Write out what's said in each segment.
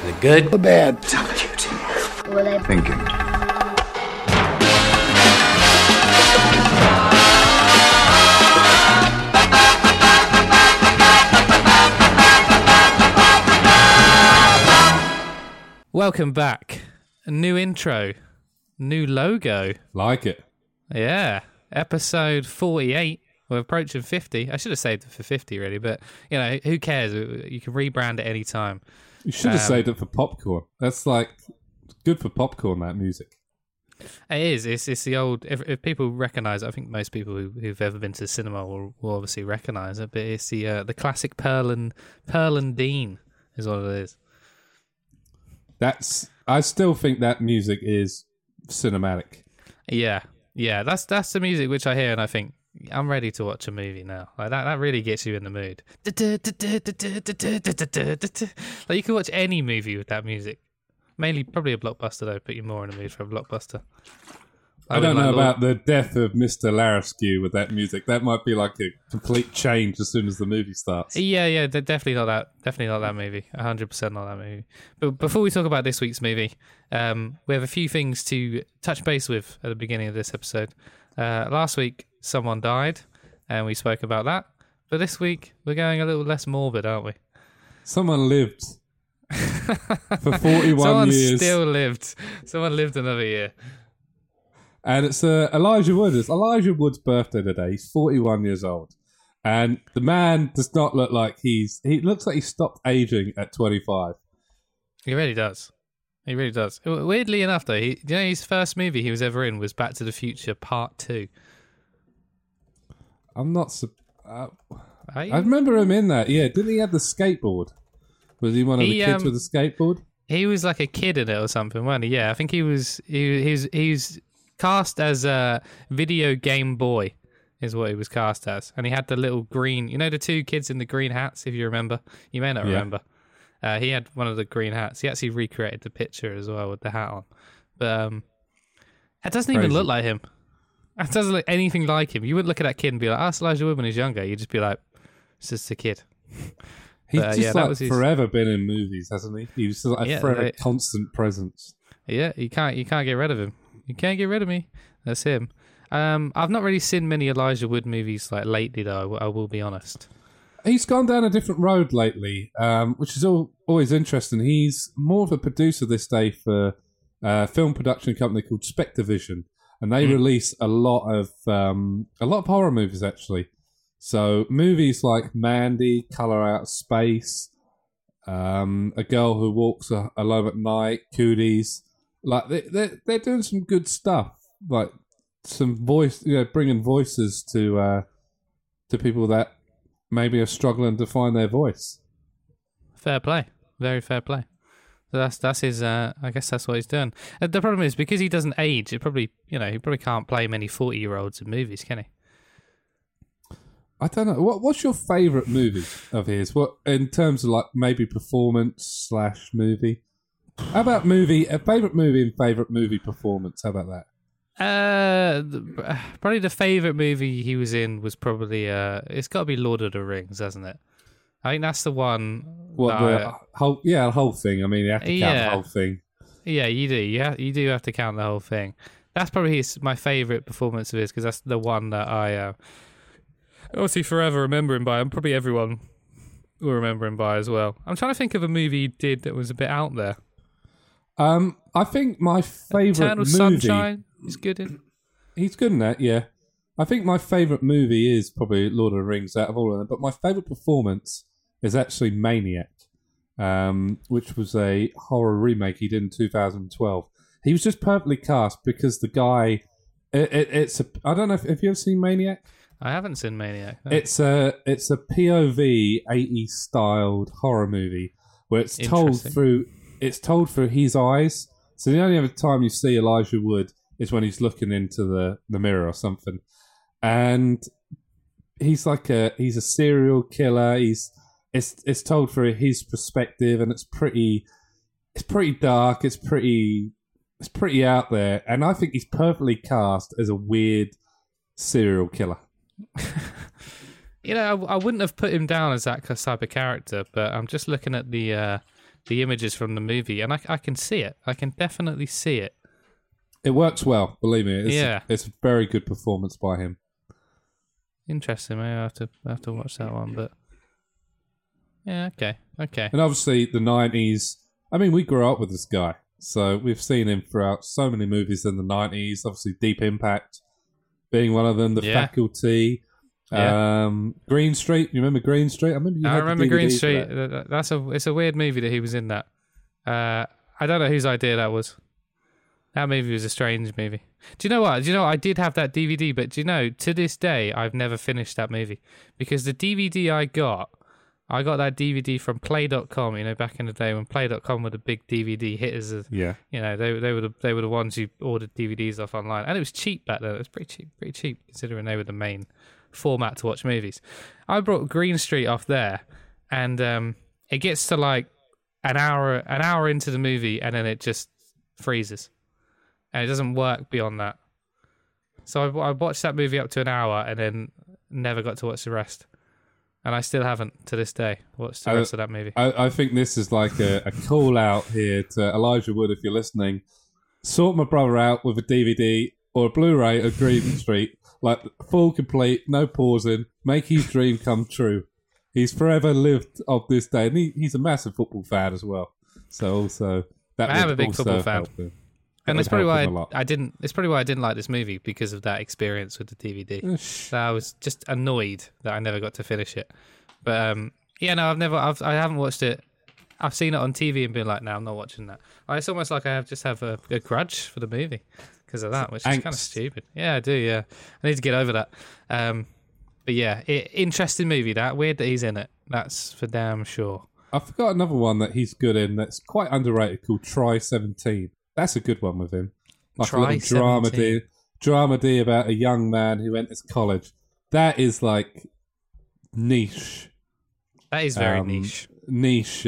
The good? The bad? Tell you, Tim. What I'm thinking. Welcome back. A new intro. New logo. Like it. Yeah. Episode 48. We're approaching 50. I should have saved it for 50, really, but, you know, who cares? You can rebrand at any time. You should have saved it for popcorn. That's like good for popcorn, that music. It is. It's the old... If people recognise it, I think most people who've ever been to the cinema will obviously recognise it, but it's the classic Pearl and Dean is what it is. I still think that music is cinematic. Yeah. That's the music which I hear and I think, I'm ready to watch a movie now. Like that really gets you in the mood. Like you can watch any movie with that music. Mainly, probably a blockbuster though. Put you more in the mood for a blockbuster. I don't know about the death of Mr. Larasque with that music. That might be like a complete change as soon as the movie starts. Yeah, definitely not that. Definitely not that movie. 100% not that movie. But before we talk about this week's movie, we have a few things to touch base with at the beginning of this episode. Last week, someone died, and we spoke about that. But this week, we're going a little less morbid, aren't we? Someone lived for 41 Someone years. Still lived. Someone lived another year. And it's Elijah Wood. It's Elijah Wood's birthday today. He's 41 years old. And the man does not look like he looks like he stopped aging at 25. He really does. He really does. Weirdly enough, though, his first movie he was ever in was Back to the Future Part 2. I'm not... I remember him in that. Yeah, didn't he have the skateboard? Was he one of the kids with the skateboard? He was like a kid in it or something, wasn't he? Yeah, I think he was cast as a video game boy is what he was cast as. And he had the little green... You know the two kids in the green hats, if you remember? You may not remember. He had one of the green hats. He actually recreated the picture as well with the hat on. But it doesn't even look like him. It doesn't look anything like him. You wouldn't look at that kid and be like, oh, it's Elijah Wood when he's younger. You'd just be like, it's just a kid. He's forever been in movies, hasn't he? He was like a forever constant presence. Yeah, you can't get rid of him. You can't get rid of me. That's him. I've not really seen many Elijah Wood movies like lately, though. I will be honest. He's gone down a different road lately, which is always interesting. He's more of a producer this day for a film production company called Spectrovision, and they release a lot of horror movies actually. So movies like Mandy, Color Out of Space, A Girl Who Walks Alone at Night, Cooties. Like they're doing some good stuff. Like some voice, bringing voices to people that maybe are struggling to find their voice. Fair play, very fair play. So that's his. I guess that's what he's doing. The problem is because he doesn't age. He probably can't play many 40-year-olds in movies, can he? I don't know. What's your favourite movie of his? What in terms of like maybe performance / movie? How about a favourite movie and favourite movie performance? How about that? Probably the favourite movie he was in was probably it's got to be Lord of the Rings, hasn't it? I think that's the one. The whole thing. I mean, you have to count the whole thing. Yeah, you do. You do have to count the whole thing. That's probably my favourite performance of his because that's the one that I obviously forever remember him by, and probably everyone will remember him by as well. I'm trying to think of a movie he did that was a bit out there. I think my favourite Eternal Sunshine is good in. He's good in that, yeah. I think my favourite movie is probably Lord of the Rings out of all of them, but my favourite performance is actually Maniac, which was a horror remake he did in 2012. He was just perfectly cast because the guy... I don't know if you ever seen Maniac? I haven't seen Maniac. No. It's a POV 80s styled horror movie where it's told through his eyes. So the only other time you see Elijah Wood is when he's looking into the mirror or something, and he's a serial killer. It's told through his perspective, and it's pretty dark. It's pretty out there, and I think he's perfectly cast as a weird serial killer. I wouldn't have put him down as that type of character, but I'm just looking at the the images from the movie, and I can see it. I can definitely see it. It works well, believe me. Yeah. It's a very good performance by him. Interesting. Maybe I have to watch that one, but yeah, okay. And obviously, the 90s. I mean, we grew up with this guy, so we've seen him throughout so many movies in the 90s. Obviously, Deep Impact being one of them, The Faculty, Green Street. You remember Green Street? I remember Green Street. It's a weird movie that he was in. That I don't know whose idea that was. That movie was a strange movie. Do you know what? I did have that DVD, but do you know, to this day, I've never finished that movie because the DVD I got that DVD from Play.com. You know, back in the day when Play.com were the big DVD hitters. Yeah. You know, they were the ones who ordered DVDs off online, and it was cheap back then. It was pretty cheap considering they were the main format to watch movies. I brought Green Street off there, and it gets to like an hour into the movie, and then it just freezes, and it doesn't work beyond that. So I watched that movie up to an hour, and then never got to watch the rest. And I still haven't, to this day, watched the rest of that movie. I think this is like a call out here to Elijah Wood, if you're listening. Sort my brother out with a DVD or a Blu-ray of Green Street, like full, complete, no pausing, make his dream come true. He's forever lived of this day, and he's a massive football fan as well. So also, I am a big football fan. And it's probably why I didn't. It's probably why I didn't like this movie, because of that experience with the DVD. So I was just annoyed that I never got to finish it. But yeah, no, I haven't watched it. I've seen it on TV and been like, no, I'm not watching that. It's almost like I have a grudge for the movie because of that, which is kind of stupid. Yeah, I do. Yeah, I need to get over that. But yeah, interesting movie. That weird that he's in it. That's for damn sure. I forgot another one that he's good in that's quite underrated called Try 17. That's a good one with him. Like a little dramedy about a young man who enters college. That is like niche. That is very niche. Niche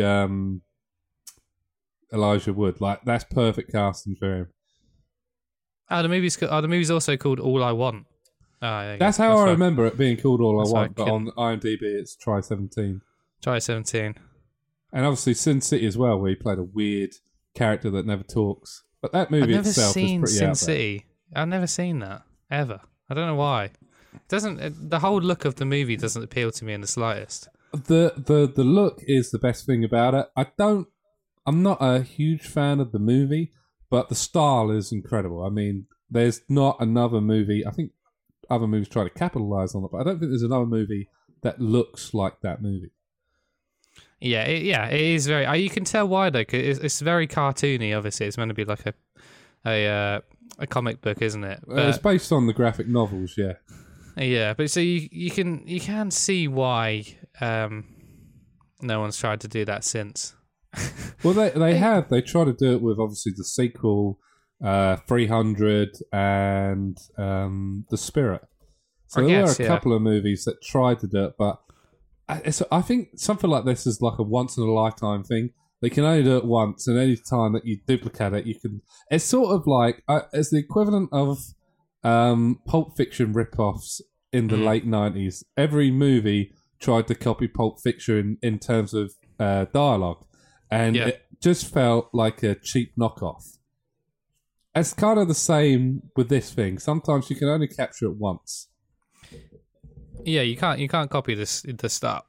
Elijah Wood. Like, that's perfect casting for him. The movie's also called All I Want. That's how I remember it being called All I Want, but on IMDb it's Try 17. Try 17. And obviously Sin City as well, where he played a weird character that never talks. But that movie itself is pretty out there. I've never seen Sin City. I've never seen that, ever. I don't know why. The whole look of the movie doesn't appeal to me in the slightest. The look is the best thing about it. I'm not a huge fan of the movie, but the style is incredible. I mean, there's not another movie. I think other movies try to capitalize on it, but I don't think there's another movie that looks like that movie. Yeah, it is very. You can tell why though, 'cause it's very cartoony. Obviously, it's meant to be like a comic book, isn't it? But, it's based on the graphic novels, yeah. Yeah, but so you can see why no one's tried to do that since. Well, they tried to do it with obviously the sequel, 300 and The Spirit. So there were a couple of movies that tried to do it, but I think something like this is like a once in a lifetime thing. They can only do it once, and any time that you duplicate it, you can. It's sort of like it's the equivalent of Pulp Fiction rip-offs in the late 90s. Every movie tried to copy Pulp Fiction in terms of dialogue, and it just felt like a cheap knockoff. It's kind of the same with this thing. Sometimes you can only capture it once. Yeah, you can't copy the start.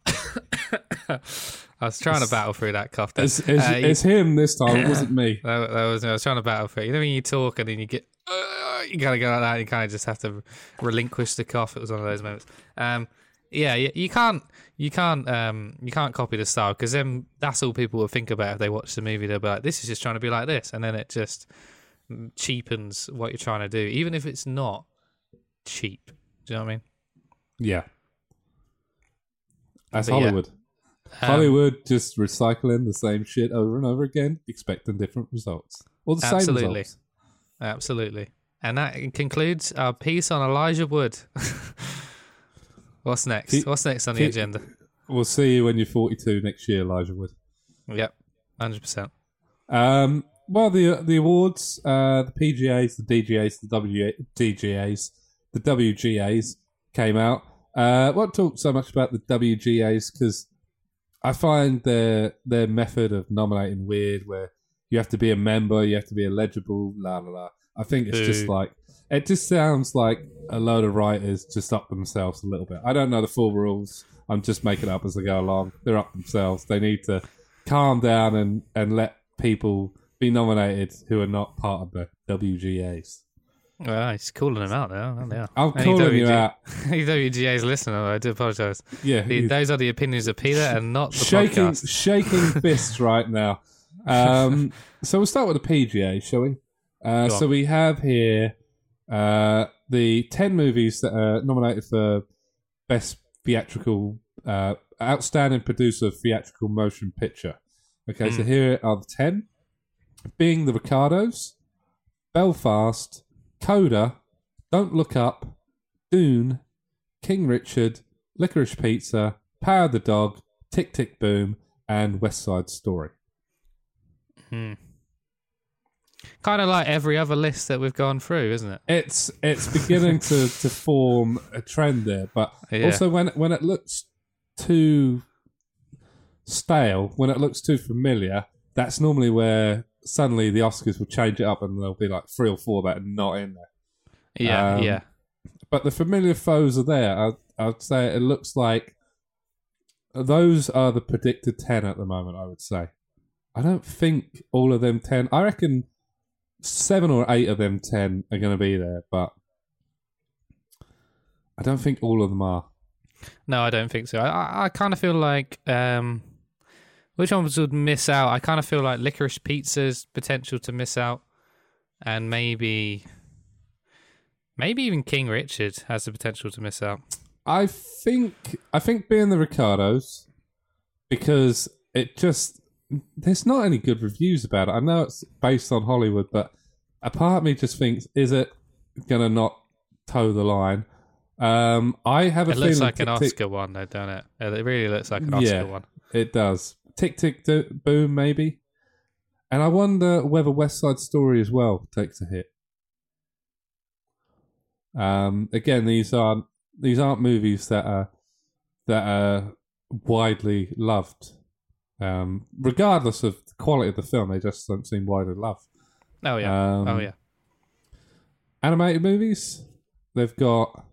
I was trying to battle through that cough. It's him this time. It wasn't me. I was trying to battle through it. You know when you talk and then you get, you kind of go like that. You kind of just have to relinquish the cough. It was one of those moments. You can't copy the style, because then that's all people will think about if they watch the movie. They'll be like, this is just trying to be like this, and then it just cheapens what you're trying to do, even if it's not cheap. Do you know what I mean? Yeah. That's Hollywood. Hollywood just recycling the same shit over and over again, expecting different results. Or the same results. Absolutely. And that concludes our piece on Elijah Wood. What's next? What's next on the agenda? We'll see you when you're 42 next year, Elijah Wood. Yep, 100%. Well, the awards, the PGAs, the DGAs, the WGAs came out. Won't talk so much about the WGAs because I find their method of nominating weird, where you have to be a member, you have to be eligible, la la la. I think it's just like, it just sounds like a load of writers just up themselves a little bit. I don't know the full rules. I'm just making it up as I go along. They're up themselves. They need to calm down and let people be nominated who are not part of the WGAs. Well, he's calling them out now, aren't they? I'm calling you out. Any WGA's listener, I do apologise. Yeah, those are the opinions of Peter and not the podcast. Shaking fists right now. So we'll start with the PGA, shall we? So we have here the 10 movies that are nominated for Best Theatrical, Outstanding Producer of Theatrical Motion Picture. Okay, so here are the 10. Being the Ricardos, Belfast, Coda, Don't Look Up, Dune, King Richard, Licorice Pizza, Power of the Dog, Tick Tick Boom, and West Side Story. Kind of like every other list that we've gone through, isn't it? It's beginning to form a trend there, but also when it looks too stale, when it looks too familiar, that's normally where suddenly the Oscars will change it up and there'll be like 3 or 4 that are not in there. Yeah. But the familiar foes are there. I'd say it looks like those are the predicted 10 at the moment, I would say. I don't think all of them 10... I reckon 7 or 8 of them 10 are going to be there, but I don't think all of them are. No, I don't think so. I kind of feel like... which ones would miss out? I kind of feel like Licorice Pizza's potential to miss out. And maybe even King Richard has the potential to miss out. I think being the Ricardos, because it just... There's not any good reviews about it. I know it's based on Hollywood, but a part of me just thinks, is it going to not toe the line? I have a feeling... It looks like an Oscar one, though, doesn't it? It really looks like an Oscar one. It does. Tick, tick, boom, maybe. And I wonder whether West Side Story as well takes a hit. Again, these aren't movies that are widely loved. Regardless of the quality of the film, they just don't seem widely loved. Oh yeah. Animated movies. They've got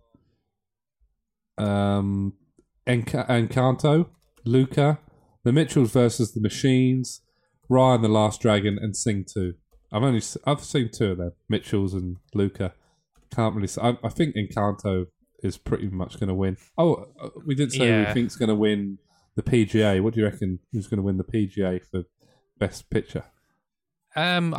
Encanto, Luca, The Mitchells versus the Machines, Raya and the Last Dragon, and Sing 2. I've seen 2 of them, Mitchells and Luca. Can't really. I think Encanto is pretty much going to win. Oh, we did say we think it's going to win the PGA. What do you reckon? Who's going to win the PGA for Best Picture? I don't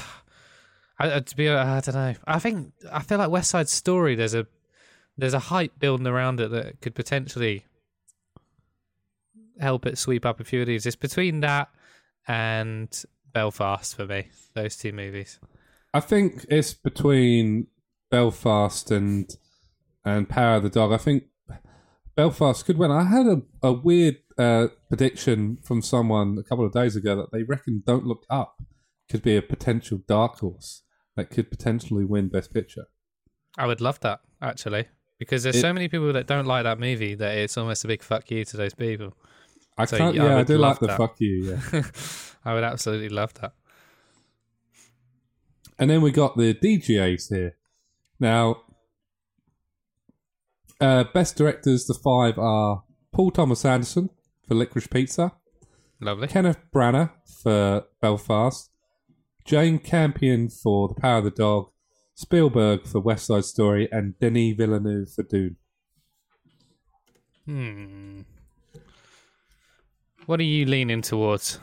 know. I feel like West Side Story. There's a hype building around it that could potentially help it sweep up a few of these. It's between that and Belfast for me. Those 2 movies. I think it's between Belfast and Power of the Dog. I think Belfast could win. I had a weird prediction from someone a couple of days ago that they reckon Don't Look Up could be a potential dark horse that could potentially win Best Picture. I would love that, actually, because there's so many people that don't like that movie that it's almost a big fuck you to those people. I do like the fuck you, yeah. I would absolutely love that. And then we got the DGAs here. Now, Best Directors, the 5 are Paul Thomas Anderson for Licorice Pizza. Lovely. Kenneth Branagh for Belfast. Jane Campion for The Power of the Dog. Spielberg for West Side Story. And Denis Villeneuve for Dune. What are you leaning towards?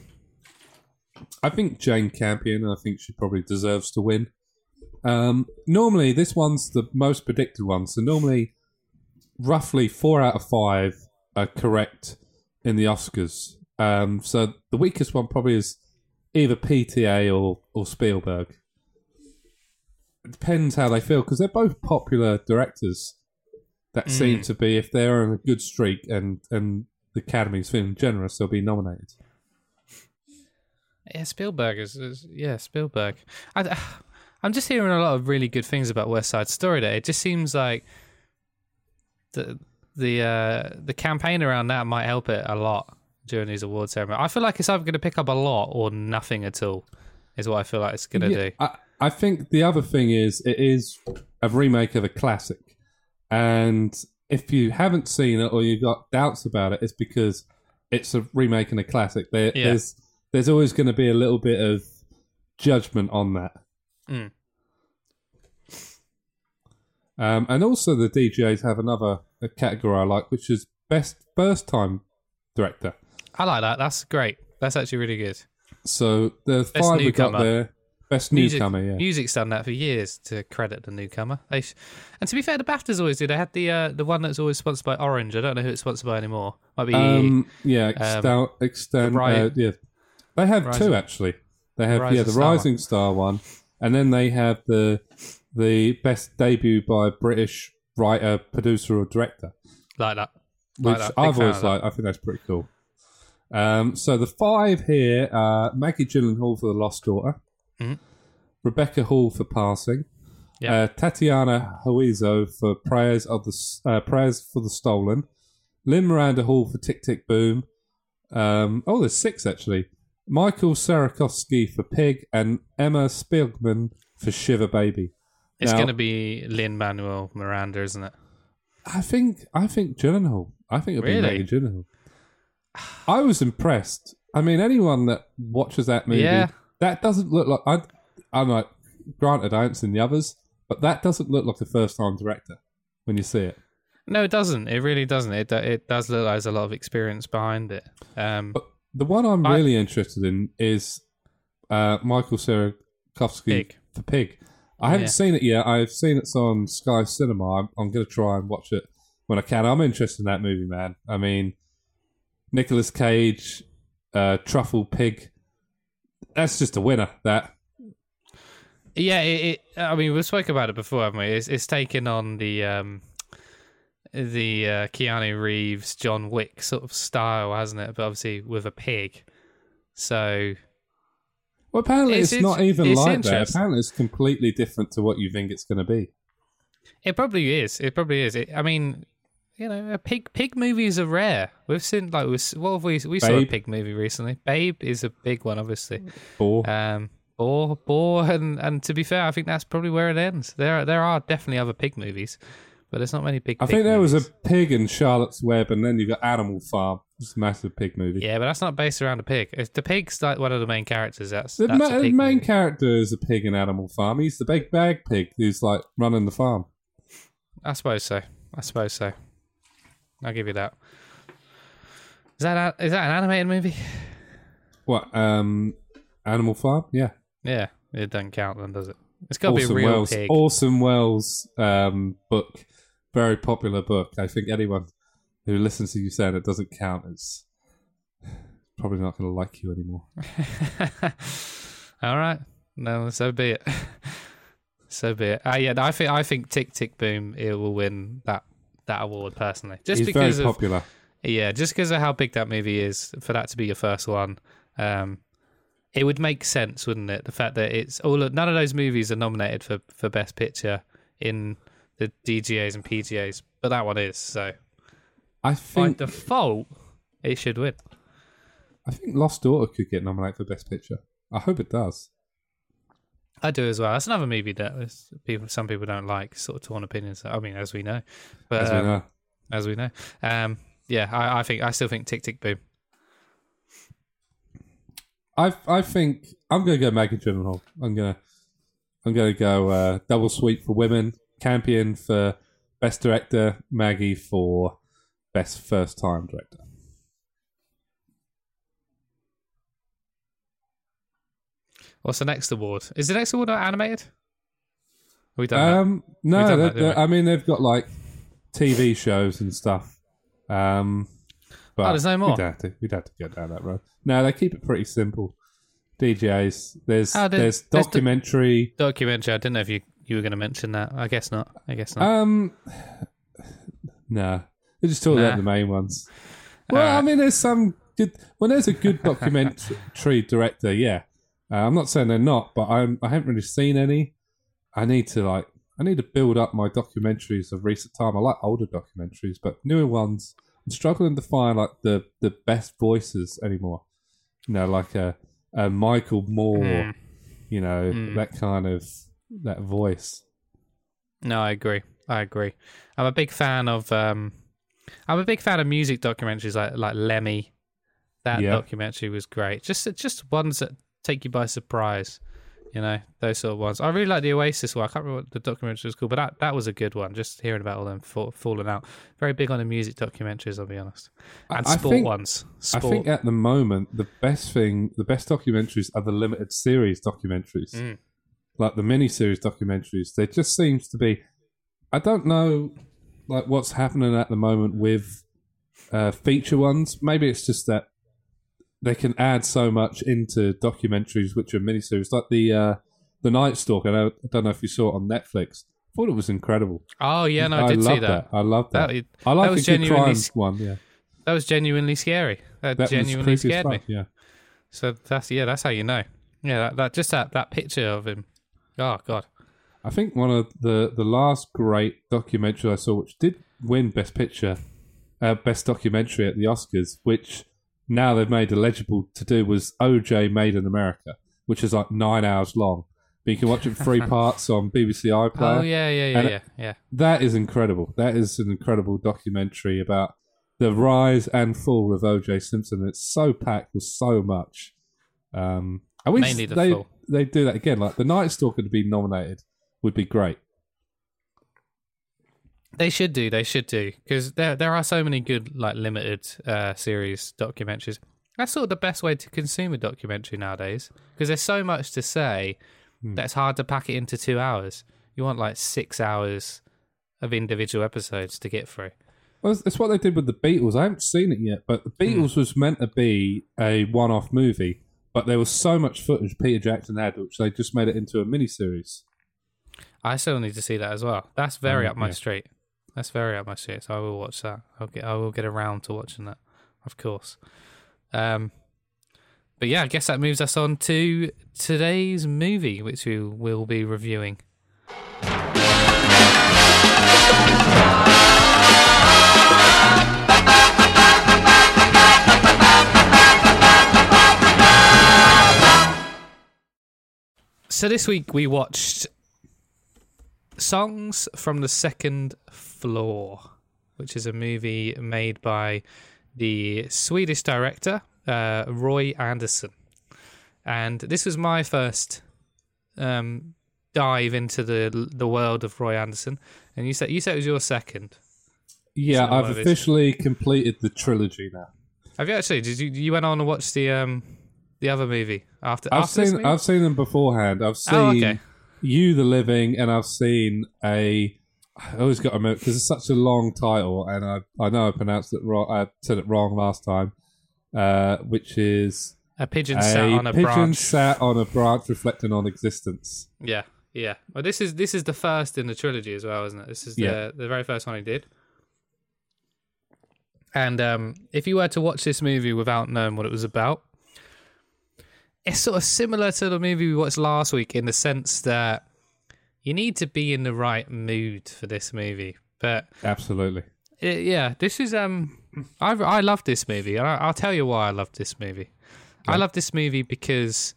I think Jane Campion. I think she probably deserves to win. Normally, this one's the most predicted one. So normally, roughly 4 out of 5 are correct in the Oscars. So the weakest one probably is either PTA or Spielberg. It depends how they feel, because they're both popular directors that seem to be, if they're on a good streak and the Academy's feeling generous, they'll be nominated. Yeah, Spielberg is Spielberg. I'm just hearing a lot of really good things about West Side Story today. It just seems like the campaign around that might help it a lot. during these award ceremony. I feel like it's either going to pick up a lot or nothing at all. Is what I feel like it's going to do. I think the other thing is it is a remake of a classic, and if you haven't seen it or you've got doubts about it, it's because it's a remake and a classic. There's always going to be a little bit of judgment on that. Mm. And also the DGAs have another category I like, which is Best First Time Director. I like that. That's great. That's actually really good. So the Best 5 we got newcomer. there. Best newcomer, yeah. Music's done that for years to credit the newcomer. And to be fair, the BAFTAs always do. They had the one that's always sponsored by Orange. I don't know who it's sponsored by anymore. Might be yeah. They have Rising. two actually. They have Rising the Star Rising Star one, and then they have the best debut by a British writer, producer, or director. like that. Which Big I've fan always of that. liked. I think that's pretty cool. So the 5 here are Maggie Gyllenhaal for The Lost Daughter, Mhm. Rebecca Hall for Passing, Yeah. Tatiana Huizo for Prayers for the Stolen, Lynn Miranda Hall for Tick Tick Boom. There's 6 actually. Michael Sarakovsky for Pig and Emma Spielman for Shiver Baby. It's Now, going to be Lin-Manuel Miranda, isn't it? I think Gyllenhaal. I think it'll Really? be Maggie Gyllenhaal. I was impressed. I mean, anyone that watches that movie, Yeah. that doesn't look like. I'm like, granted, I haven't seen the others, but that doesn't look like a first-time director when you see it. No, it doesn't. It really doesn't. It does look like there's a lot of experience behind it. But the one I'm really interested in is Michael Sarakovsky Pig. for Pig. I haven't Yeah. seen it yet. I've seen it's on Sky Cinema. I'm going to try and watch it when I can. I'm interested in that movie, man. I mean, Nicolas Cage, Truffle Pig. That's just a winner, that. Yeah, I mean, we've spoken about it before, haven't we? It's taken on the Keanu Reeves, John Wick sort of style, hasn't it? But obviously with a pig. So Well, apparently it's not even it's like that. interesting. Apparently it's completely different to what you think it's going to be. it probably is. It probably is. I mean, you know, pig movies are rare. We've seen what have we saw a Babe. pig movie recently. Babe is a big one, obviously. Or Boar, and to be fair, I think that's probably where it ends. There are definitely other pig movies, but there's not many big. I pig think there was movies. a pig in Charlotte's Web, and then you've got Animal Farm. It's a massive pig movie. Yeah, but that's not based around a pig. If the pig's like one of the main characters, that's The a pig main movie. character is a pig in Animal Farm. He's the big bag pig who's like running the farm. I suppose so. I'll give you that. Is that an animated movie? What? Animal Farm? Yeah. Yeah, it doesn't count then, does it? It's got to be a real pig. Orson Welles book. Very popular book. I think anyone who listens to you saying it doesn't count is probably not going to like you anymore. All right. No, so be it. So be it. Yeah, I think Tick Tick Boom it will win that award personally. Just He's because very of popular. yeah, just because of how big that movie is for that to be your first one. It would make sense, wouldn't it? The fact that none of those movies are nominated for Best Picture in the DGAs and PGAs, but that one is. So I by think default, it should win. Lost Daughter could get nominated for Best Picture. I hope it does. I do as well. That's another movie that some people don't like. Sort of torn opinions. I mean, as we know, but As we know. Yeah, I still think Tick Tick Boom. I think I'm going to go Maggie Gyllenhaal. I'm going to go double sweep for women, Campion for Best Director, Maggie for Best First Time Director. What's the next award? Is the next award not animated? We done that. No, We've done that, didn't we? I mean they've got like TV shows and stuff. But there's no more? We'd have to go down that road. No, they keep it pretty simple. DJs. There's there's documentary. Documentary. I didn't know if you were going to mention that. I guess not. No, they just talk about the main ones. Well, Alright. I mean, there's some good. When there's a good documentary director, yeah. I'm not saying they're not, but I haven't really seen any. I need to build up my documentaries of recent time. I like older documentaries, but newer ones I'm struggling to find like the best voices anymore. You know, like a Michael Moore. You know, that kind of that voice. No, I agree. I'm a big fan of music documentaries like Lemmy. That documentary was great. Just ones that take you by surprise. You know, those sort of ones. I really like the Oasis one. I can't remember what the documentary was called, but that was a good one. Just hearing about all them falling out. Very big on the music documentaries, I'll be honest. And ones. I think at the moment, the best documentaries are the limited series documentaries. Like the mini-series documentaries. There just seems to be... I don't know like what's happening at the moment with feature ones. Maybe it's just that they can add so much into documentaries which are miniseries, like the Night Stalker. I don't know if you saw it on Netflix. I thought it was incredible. Oh yeah, no, I did see that. I loved that. I like the good crime one. Yeah, that was genuinely scary. That genuinely scared me. Yeah. So that's how you know. Yeah, that picture of him. Oh God. I think one of the last great documentaries I saw, which did win Best Picture, Best Documentary at the Oscars, which now they've made eligible to do, was OJ Made in America, which is like 9 hours long. But you can watch it in 3 parts on BBC iPlayer. Oh, yeah. That is incredible. That is an incredible documentary about the rise and fall of OJ Simpson. It's so packed with so much. I wish Mainly they'd do that again. Like the Night Stalker to be nominated would be great. They should do, because there are so many good like limited series documentaries. That's sort of the best way to consume a documentary nowadays, because there's so much to say that it's hard to pack it into 2 hours. You want like 6 hours of individual episodes to get through. Well, it's what they did with the Beatles. I haven't seen it yet, but the Beatles was meant to be a one-off movie, but there was so much footage Peter Jackson had, which they just made it into a miniseries. I still need to see that as well. That's very up my street. That's very up my street, so I will watch that. I will get around to watching that, of course. But yeah, I guess that moves us on to today's movie, which we will be reviewing. So this week we watched Songs from the Second Floor, which is a movie made by the Swedish director Roy Andersson, and this was my first dive into the world of Roy Andersson. And you said it was your second. Yeah, I've officially completed the trilogy now. Have you actually? Did you went on and watched the other movie after? I've seen them beforehand. I've seen You the Living, and I've seen I always got to remember because it's such a long title, and I know I pronounced it wrong. I said it wrong last time, which is a pigeon sat on a branch. Sat on a branch, reflecting on existence. Yeah. Well, this is the first in the trilogy as well, isn't it? This is the very first one he did. And if you were to watch this movie without knowing what it was about, it's sort of similar to the movie we watched last week in the sense that you need to be in the right mood for this movie. But absolutely, this is I love this movie, and I'll tell you why I love this movie. Yeah. I love this movie because,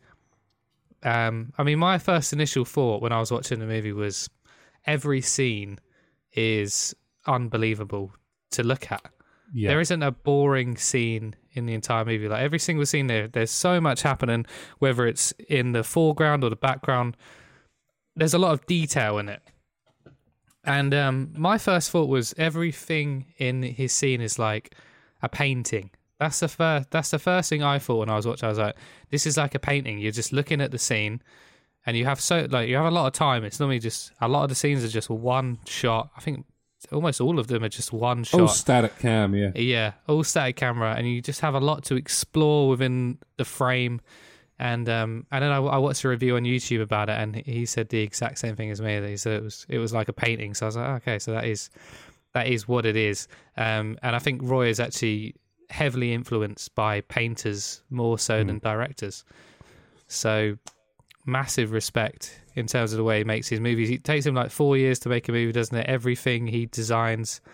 my first initial thought when I was watching the movie was every scene is unbelievable to look at. Yeah. There isn't a boring scene in the entire movie. Like every single scene there's so much happening, whether it's in the foreground or the background. There's a lot of detail in it. And my first thought was everything in his scene is like a painting. That's the first thing I thought when I was watching. I was like, this is like a painting. You're just looking at the scene, and you have a lot of time. It's normally just a lot of the scenes are just one shot. I think almost all of them are just one shot. All static cam, yeah. Yeah, all static camera, and you just have a lot to explore within the frame. And then I watched a review on YouTube about it, and he said the exact same thing as me. He said it was like a painting. So I was like, okay, so that is what it is. And I think Roy is actually heavily influenced by painters more so than directors. So massive respect in terms of the way he makes his movies. It takes him like 4 years to make a movie, doesn't it? Everything he designs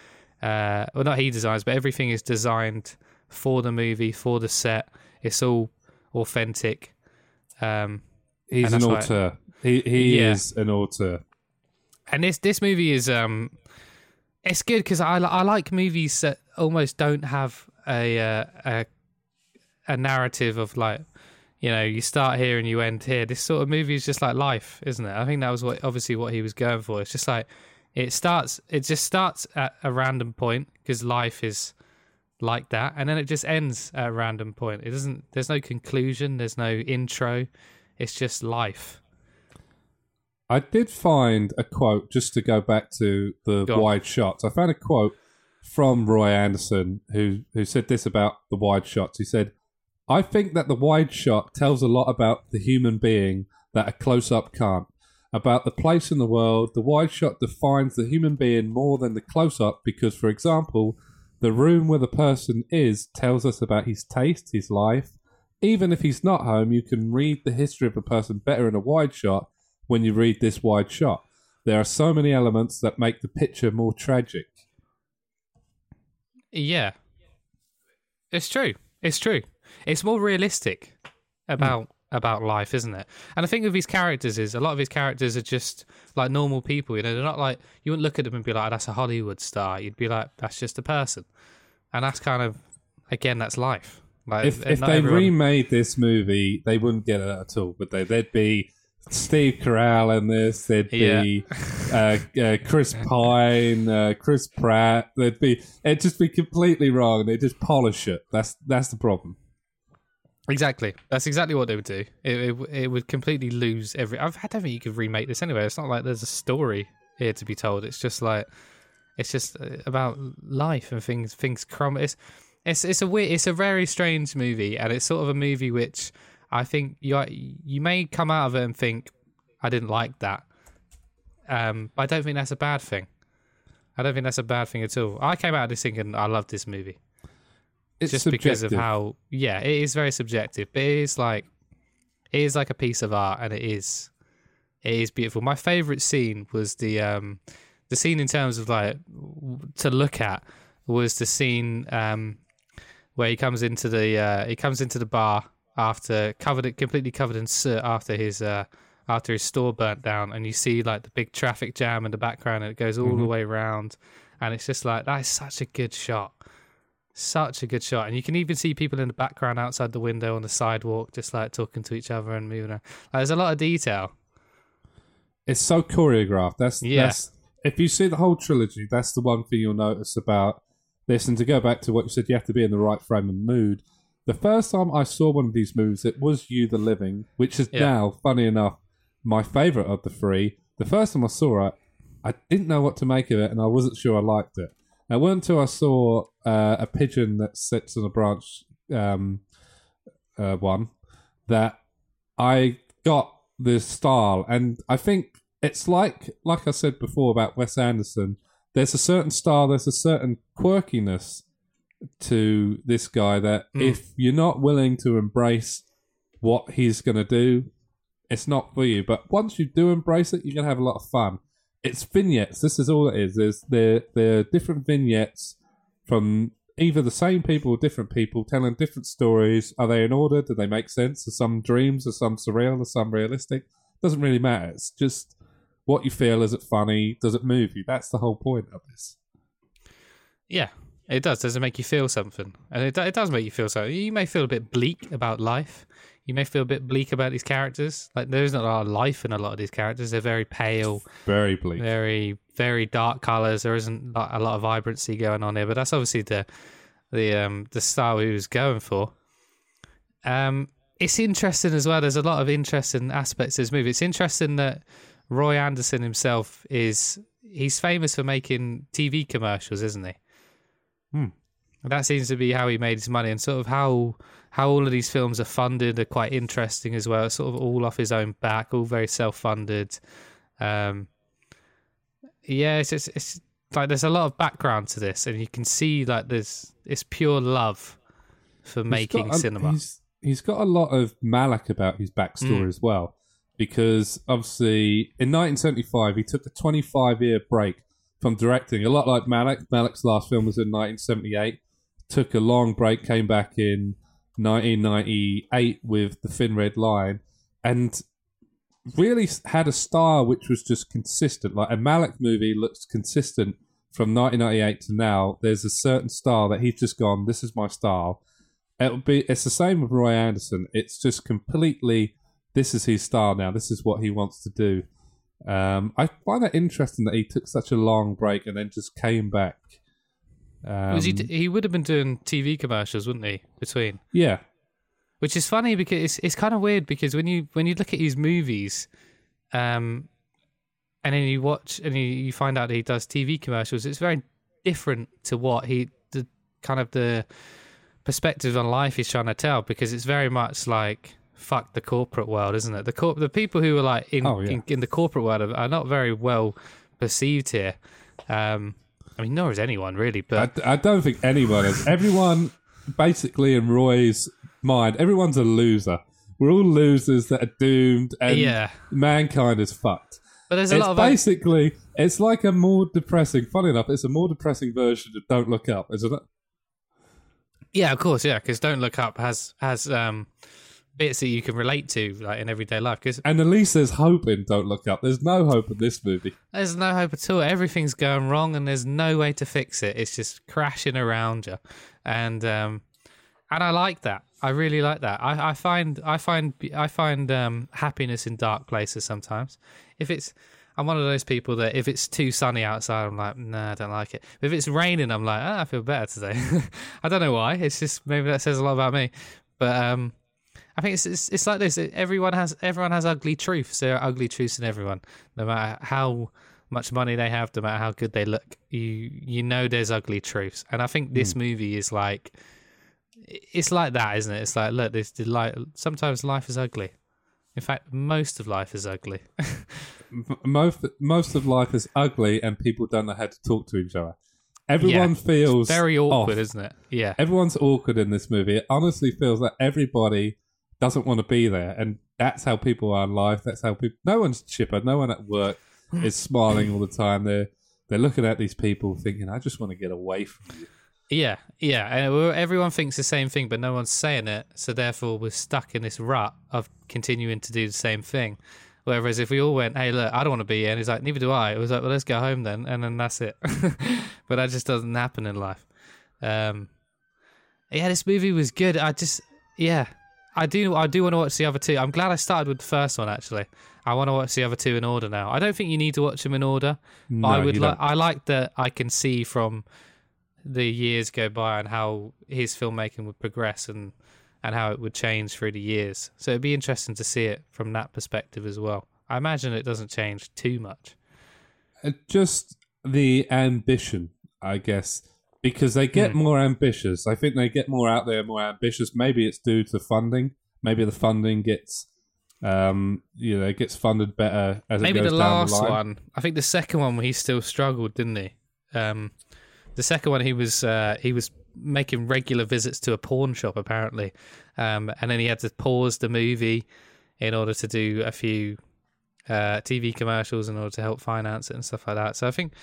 well, not he designs, but everything is designed for the movie, for the set. It's all authentic. He's an auteur. He is an auteur. And this movie is it's good because I like movies that almost don't have a narrative of like, you know, you start here and you end here. This sort of movie is just like life, isn't it? I think that was what he was going for. It's just like it just starts at a random point because life is like that, and then it just ends at a random point. There's no conclusion, there's no intro. It's just life. I did find a quote, just to go back to the wide shots. I found a quote from Roy Andersson who said this about the wide shots. He said, "I think that the wide shot tells a lot about the human being that a close-up can't. About the place in the world, the wide shot defines the human being more than the close-up because, for example, the room where the person is tells us about his taste, his life. Even if he's not home, you can read the history of a person better in a wide shot when you read this wide shot. There are so many elements that make the picture more tragic." Yeah. It's true. It's more realistic about life, isn't it? And the thing with these characters is a lot of his characters are just like normal people. You know, they're not like, you wouldn't look at them and be like, that's a Hollywood star. You'd be like, that's just a person. And that's kind of, again, that's life. Like, if they remade this movie, they wouldn't get it at all. But there'd be Steve Carell in this. There'd be Chris Pine, Chris Pratt. It'd just be completely wrong. They'd just polish it. That's the problem. Exactly. That's exactly what they would do. It would completely lose every. I don't think you could remake this anyway. It's not like there's a story here to be told. It's just like about life and things crumble. It's a very strange movie, and it's sort of a movie which I think you may come out of it and think, I didn't like that. But I don't think that's a bad thing. I don't think that's a bad thing at all. I came out of this thinking I love this movie. It's just subjective. Because of how, it is very subjective, but it is like a piece of art, and it is beautiful. My favourite scene was the scene in terms of like to look at was the scene where he comes into the bar after completely covered in soot after his store burnt down, and you see like the big traffic jam in the background, and it goes all the way around, and it's just like, that is such a good shot. Such a good shot. And you can even see people in the background outside the window on the sidewalk just like talking to each other and moving around. Like, there's a lot of detail. It's so choreographed. That's if you see the whole trilogy, that's the one thing you'll notice about this. And to go back to what you said, you have to be in the right frame of mood. The first time I saw one of these movies, it was You the Living, which is now, funny enough, my favourite of the three. The first time I saw it, I didn't know what to make of it, and I wasn't sure I liked it. It wasn't until I saw a pigeon that sits on a branch one that I got the style. And I think it's like I said before about Wes Anderson, there's a certain style, there's a certain quirkiness to this guy that if you're not willing to embrace what he's going to do, it's not for you. But once you do embrace it, you're going to have a lot of fun. It's vignettes. This is all it is. They're different vignettes from either the same people or different people telling different stories. Are they in order? Do they make sense? Are some dreams? Are some surreal? Are some realistic? Doesn't really matter. It's just what you feel. Is it funny? Does it move you? That's the whole point of this. Yeah, it does. Does it make you feel something? And it does make you feel something. You may feel a bit bleak about life. You may feel a bit bleak about these characters. Like, there's not a lot of life in a lot of these characters. They're very pale. Very bleak. Very, very dark colours. There isn't a lot of vibrancy going on here. But that's obviously the style he was going for. It's interesting as well. There's a lot of interesting aspects to this movie. It's interesting that Roy Andersson himself he's famous for making TV commercials, isn't he? That seems to be how he made his money, and sort of how all of these films are funded are quite interesting as well. It's sort of all off his own back, all very self-funded. It's like there's a lot of background to this, and you can see like it's pure love for making cinema. He's got a lot of Malak about his backstory as well, because obviously in 1975 he took a 25-year break from directing. A lot like Malick. Malick's last film was in 1978. Took a long break, came back in 1998 with The Thin Red Line, and really had a style which was just consistent. Like a Malick movie looks consistent from 1998 to now. There's a certain style that he's just gone, this is my style. It's the same with Roy Andersson. It's just completely, this is his style now. This is what he wants to do. I find that interesting that he took such a long break and then just came back. He would have been doing TV commercials, wouldn't he? Between, yeah, which is funny because it's kind of weird because when you look at his movies, and then you watch and you find out that he does TV commercials, it's very different to what the perspective on life he's trying to tell, because it's very much like fuck the corporate world, isn't it? The people who are like in the corporate world are not very well perceived here. I mean, nor is anyone really, but I don't think anyone is. Everyone, basically, in Roy's mind, everyone's a loser. We're all losers that are doomed, and mankind is fucked. But there's a lot of basically, it's like a more depressing. Funny enough, it's a more depressing version of Don't Look Up, isn't it? Yeah, of course, yeah, because Don't Look Up has bits that you can relate to, like in everyday life. And at least there's hope in Don't Look Up. There's no hope in this movie. There's no hope at all. Everything's going wrong, and there's no way to fix it. It's just crashing around you, and I like that. I really like that. I find happiness in dark places sometimes. I'm one of those people that if it's too sunny outside, I'm like, nah, I don't like it. But if it's raining, I'm like, I feel better today. I don't know why. It's just maybe that says a lot about me. But I think it's like this. Everyone has ugly truths. There are ugly truths in everyone. No matter how much money they have, no matter how good they look, you know there's ugly truths. And I think this movie is like, it's like that, isn't it? It's like, look, sometimes life is ugly. In fact, most of life is ugly. Most of life is ugly, and people don't know how to talk to each other. Everyone feels it's very awkward, off. Isn't it? Yeah, everyone's awkward in this movie. It honestly feels like everybody doesn't want to be there, and that's how people are in life. That's how people. No one's chipper. No one at work is smiling all the time. They're looking at these people, thinking, "I just want to get away from you." Yeah, and everyone thinks the same thing, but no one's saying it. So therefore, we're stuck in this rut of continuing to do the same thing. Whereas if we all went, "Hey, look, I don't want to be here," and he's like, "Neither do I." It was like, "Well, let's go home then," and then that's it. But that just doesn't happen in life. This movie was good. I do want to watch the other two. I'm glad I started with the first one, actually. I want to watch the other two in order now. I don't think you need to watch them in order. No, I like that I can see from the years go by and how his filmmaking would progress and how it would change through the years. So it'd be interesting to see it from that perspective as well. I imagine it doesn't change too much. Just the ambition, I guess, because they get more ambitious. I think they get more out there, more ambitious. Maybe it's due to funding. Maybe the funding gets, it gets funded better as it goes down the line. Maybe the last one. I think the second one he still struggled, didn't he? The second one he was making regular visits to a pawn shop apparently, and then he had to pause the movie in order to do a few TV commercials in order to help finance it and stuff like that. So I think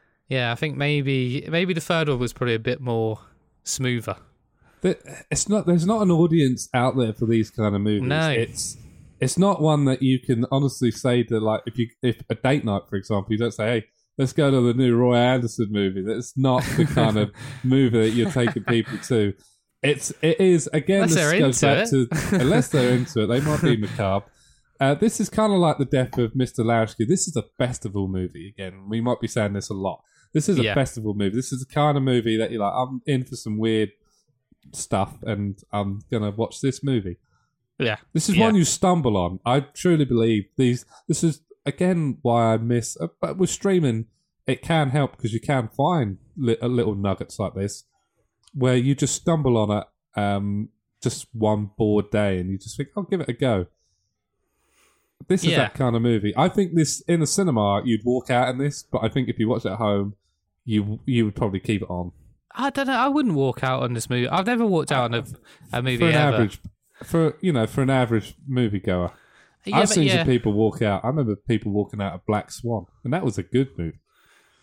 maybe the third one was probably a bit more smoother. There's not an audience out there for these kind of movies. No, it's not one that you can honestly say to, like, if a date night, for example, you don't say, "Hey, let's go to the new Roy Andersson movie." That's not the kind of movie that you're taking people to. It is again. Unless this goes back to unless they're into it, they might be macabre. This is kind of like the death of Mr. Lasky. This is a festival movie. Again, we might be saying this a lot. This is a festival movie. This is the kind of movie that you're like, I'm in for some weird stuff, and I'm gonna watch this movie. Yeah, this is one you stumble on. I truly believe these. This is again why I miss. But with streaming, it can help because you can find little nuggets like this where you just stumble on it just one bored day, and you just think, "I'll give it a go." This is that kind of movie. I think this in a cinema you'd walk out in this, but I think if you watch it at home, you would probably keep it on. I don't know. I wouldn't walk out on this movie. I've never walked out on a movie for an ever. average for an average moviegoer. I've seen some people walk out. I remember people walking out of Black Swan, and that was a good movie.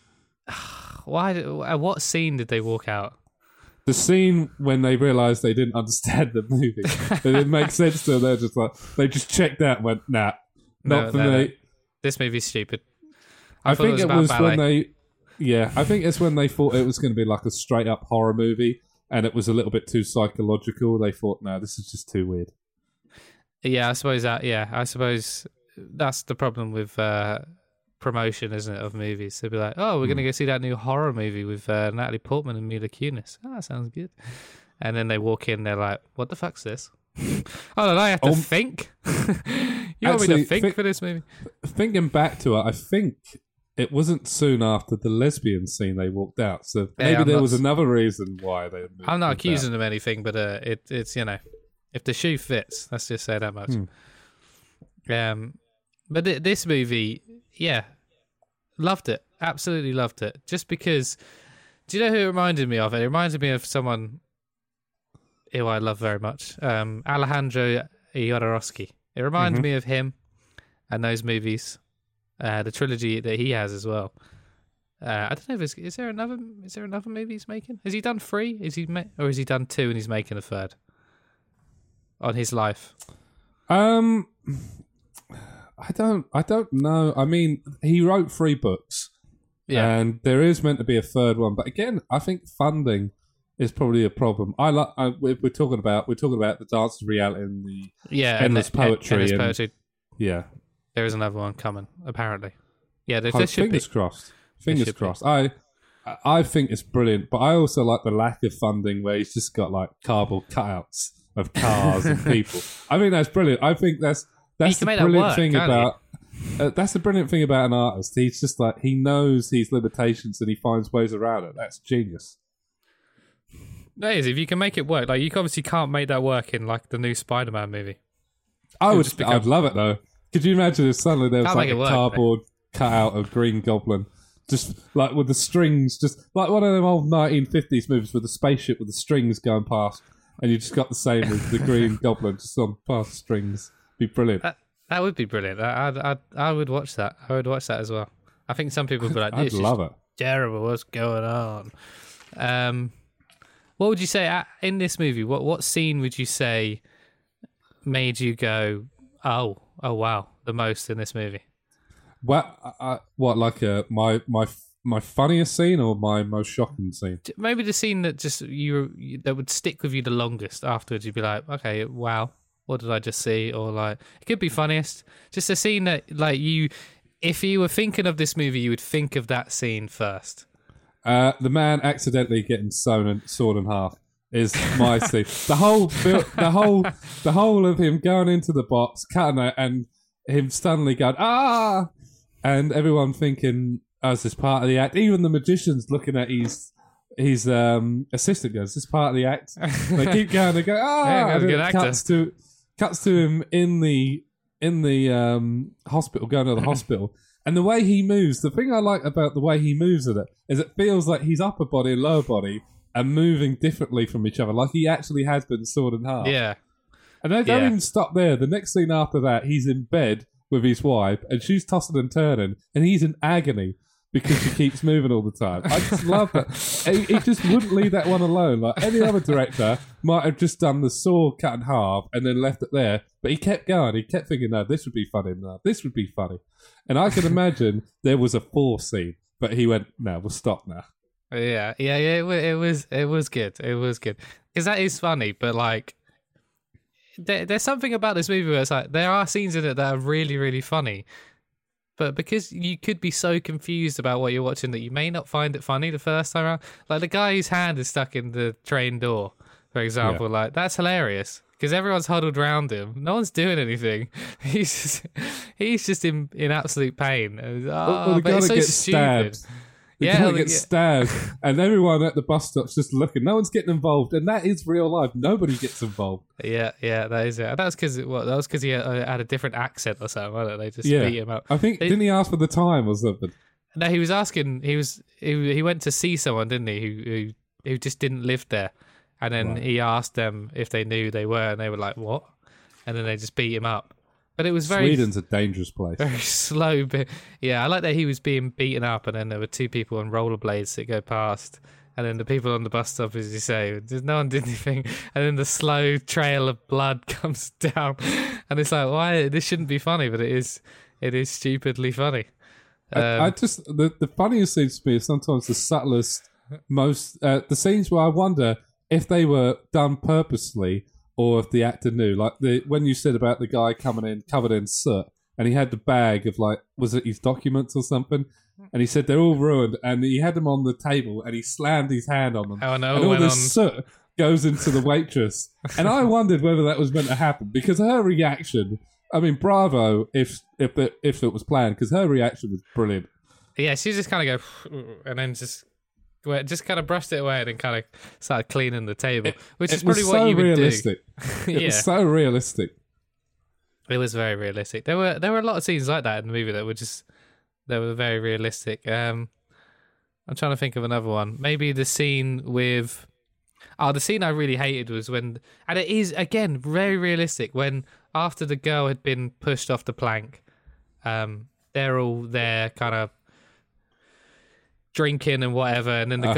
Why? At what scene did they walk out? The scene when they realised they didn't understand the movie. It didn't make sense to them. They're just like, they just checked out and went, nah, not for me. No. This movie's stupid. I thought think it about was ballet. when they, yeah, I think it's when they thought it was going to be like a straight up horror movie and it was a little bit too psychological. They thought, no, this is just too weird. Yeah, I suppose that's the problem with promotion, isn't it, of movies? They'll be like, oh, we're going to go see that new horror movie with Natalie Portman and Mila Kunis. Oh, that sounds good. And then they walk in, they're like, what the fuck's this? Oh, no, I have to think? You want me to think for this movie? Thinking back to it, I think it wasn't soon after the lesbian scene they walked out. So maybe there was another reason why they moved. I'm not accusing them of anything, but it's, you know, if the shoe fits, let's just say that much. But this movie, yeah, loved it. Absolutely loved it. Just because, do you know who it reminded me of? It reminded me of someone who I love very much, Alejandro Jodorowsky. It reminded me of him and those movies, the trilogy that he has as well. I don't know if is there another movie he's making? Has he done 3? Or has he done 2 and he's making a 3rd on his life? I don't know. I mean, he wrote 3 books, and there is meant to be a 3rd one. But again, I think funding is probably a problem. We're talking about the Dance of Reality and the Endless Poetry. Yeah, there is another one coming. Apparently, yeah. There should fingers be. crossed. Fingers crossed. I think it's brilliant, but I also like the lack of funding where he's just got like cardboard cutouts of cars and people. I think that's brilliant. I think that's the brilliant thing about. That's the brilliant thing about an artist. He's just like, he knows his limitations and he finds ways around it. That's genius. That is, if you can make it work. Like, you obviously can't make that work in like the new Spider-Man movie. I'd love it though. Could you imagine if suddenly there was like a cardboard cutout of Green Goblin, just like with the strings, just like one of them old 1950s movies with the spaceship with the strings going past, and you just got the same with the Green Goblin just on past strings. Be brilliant. That would be brilliant. I would watch that. I would watch that as well. I think some people would be like, I'd love it. Terrible. What's going on? What would you say in this movie? What scene would you say made you go, oh wow, the most in this movie? What like my funniest scene or my most shocking scene? Maybe the scene that just that would stick with you the longest. Afterwards, you'd be like, okay, wow, what did I just see? Or like, it could be funniest. Just a scene that like if you were thinking of this movie, you would think of that scene first. The man accidentally getting sawed in half is my scene. The whole of him going into the box, cutting it, and him suddenly going and everyone thinking, oh, is this part of the act? Even the magician's looking at his assistant goes, is this part of the act? They keep going, they go, yeah, and good it actor. cuts to him in the hospital, going to the hospital. And the way he moves, the thing I like about the way he moves in it is it feels like he's upper body and lower body and moving differently from each other, like he actually has been sawed in half. Yeah. And they don't even stop there. The next scene after that, he's in bed with his wife and she's tossing and turning and he's in agony because she keeps moving all the time. I just love that. He just wouldn't leave that one alone. Like any other director might have just done the saw cut in half and then left it there. But he kept going. He kept thinking, no, this would be funny. No, this would be funny. And I can imagine there was a 4th scene, but he went, no, we'll stop now. Yeah. It was good. It was good. Because that is funny, but like, there's something about this movie where it's like, there are scenes in it that are really, really funny. But because you could be so confused about what you're watching that you may not find it funny the first time around. Like the guy whose hand is stuck in the train door, for example, like that's hilarious because everyone's huddled around him. No one's doing anything. He's just in absolute pain. The guy it's so gets stupid. stabbed. The guy gets stabbed, and everyone at the bus stop's just looking. No one's getting involved, and that is real life. Nobody gets involved. Yeah, that is it. And that's because he had a different accent or something. Wasn't it? They just beat him up. I think didn't he ask for the time or something? No, he was asking. He went to see someone, didn't he? Who just didn't live there, and then he asked them if they knew who they were, and they were like, "What?" And then they just beat him up. But it was very Sweden's a dangerous place. very slow. But yeah, I like that he was being beaten up, and then there were two people on rollerblades that go past, and then the people on the bus stop, as you say, no one did anything, and then the slow trail of blood comes down, and it's like, why? This shouldn't be funny, but it is. It is stupidly funny. I just the funniest things to me is sometimes the subtlest, most the scenes where I wonder if they were done purposely or if the actor knew. Like when you said about the guy coming in covered in soot and he had the bag of was it his documents or something? And he said they're all ruined, and he had them on the table and he slammed his hand on them. Oh no! And all this soot goes into the waitress, and I wondered whether that was meant to happen because her reaction. I mean, bravo if it was planned, because her reaction was brilliant. Yeah, she just kind of go, and then just kind of brushed it away and then kind of started cleaning the table, which is probably what you would realistic. do. It was so realistic. It was very realistic. There were a lot of scenes like that in the movie that were very realistic. I'm trying to think of another one. Maybe the scene with. Oh, the scene I really hated was when, and it is again very realistic, when after the girl had been pushed off the plank, they're all there kind of drinking and whatever, and then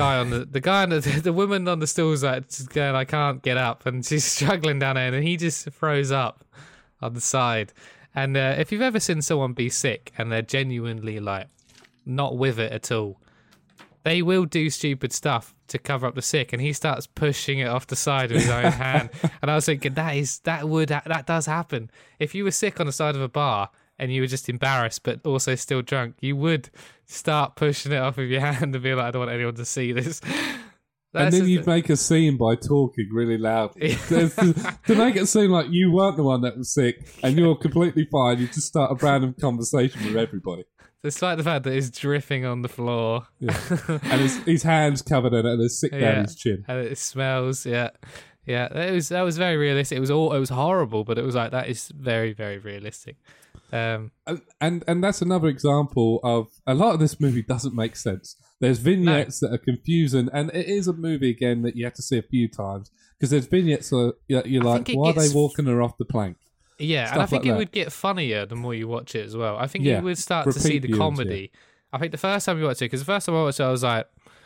the woman on the stool's like just going, I can't get up, and she's struggling down there, and he just throws up on the side. And if you've ever seen someone be sick and they're genuinely like not with it at all, they will do stupid stuff to cover up the sick, and he starts pushing it off the side with his own hand. And I was thinking that does happen. If you were sick on the side of a bar and you were just embarrassed but also still drunk, you would start pushing it off with your hand and be like, I don't want anyone to see this. And then you'd make a scene by talking really loudly. To make it seem like you weren't the one that was sick and you're completely fine, you just start a random conversation with everybody. Despite the fact that it's dripping on the floor. Yeah. And his hands covered in it and it's sick down his chin. And it smells, yeah. Yeah, that was very realistic. It was horrible, but it was like, that is very, very realistic. And that's another example of a lot of this movie doesn't make sense. There's vignettes that are confusing, and it is a movie again that you have to see a few times because there's vignettes that you're like, why are they walking her off the plank? Yeah, Stuff and I think like it that. would get funnier the more you watch it as well. I think you would start to see the viewings, comedy. Yeah. I think the first time you watch it, because the first time I watched it, I was like,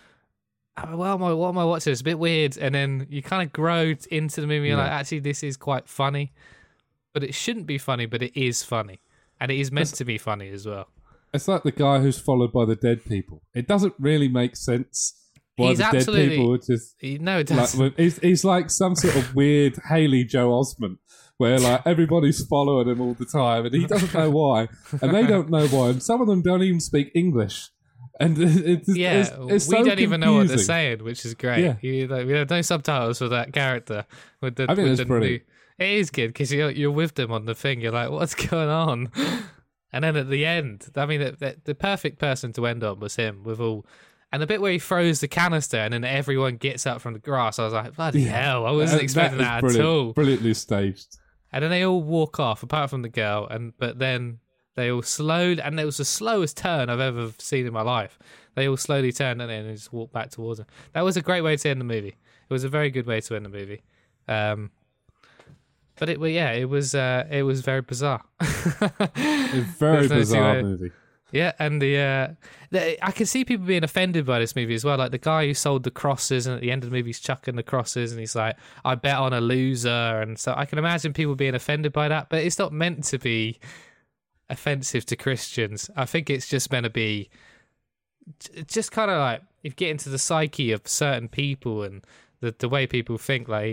what am I watching? It's a bit weird. And then you kind of grow into the movie. You're like, actually, this is quite funny. But it shouldn't be funny, but it is funny. And it is meant to be funny as well. It's like the guy who's followed by the dead people. It doesn't really make sense why the dead people are just... No, it doesn't. Like, he's like some sort of weird Haley Joel Osment, where like everybody's following him all the time, and he doesn't know why, and they don't know why, and some of them don't even speak English. And it's we so don't even know what they're confusing. saying, which is great. Yeah. We have no subtitles for that character. I think it's brilliant. It is good because you're with them on the thing. You're like, what's going on? And then at the end, I mean, the perfect person to end on was him with all. And the bit where he throws the canister and then everyone gets up from the grass, I was like, bloody hell, I wasn't expecting that at all. Brilliantly staged. And then they all walk off, apart from the girl, but then they all slowed, and it was the slowest turn I've ever seen in my life. They all slowly turned and then just walked back towards him. That was a great way to end the movie. It was a very good way to end the movie. But it was very bizarre. A very bizarre movie. Yeah, and I can see people being offended by this movie as well. Like the guy who sold the crosses, and at the end of the movie, he's chucking the crosses, and he's like, "I bet on a loser," and so I can imagine people being offended by that. But it's not meant to be offensive to Christians. I think it's just meant to be just kind of like if you get into the psyche of certain people and the way people think. Like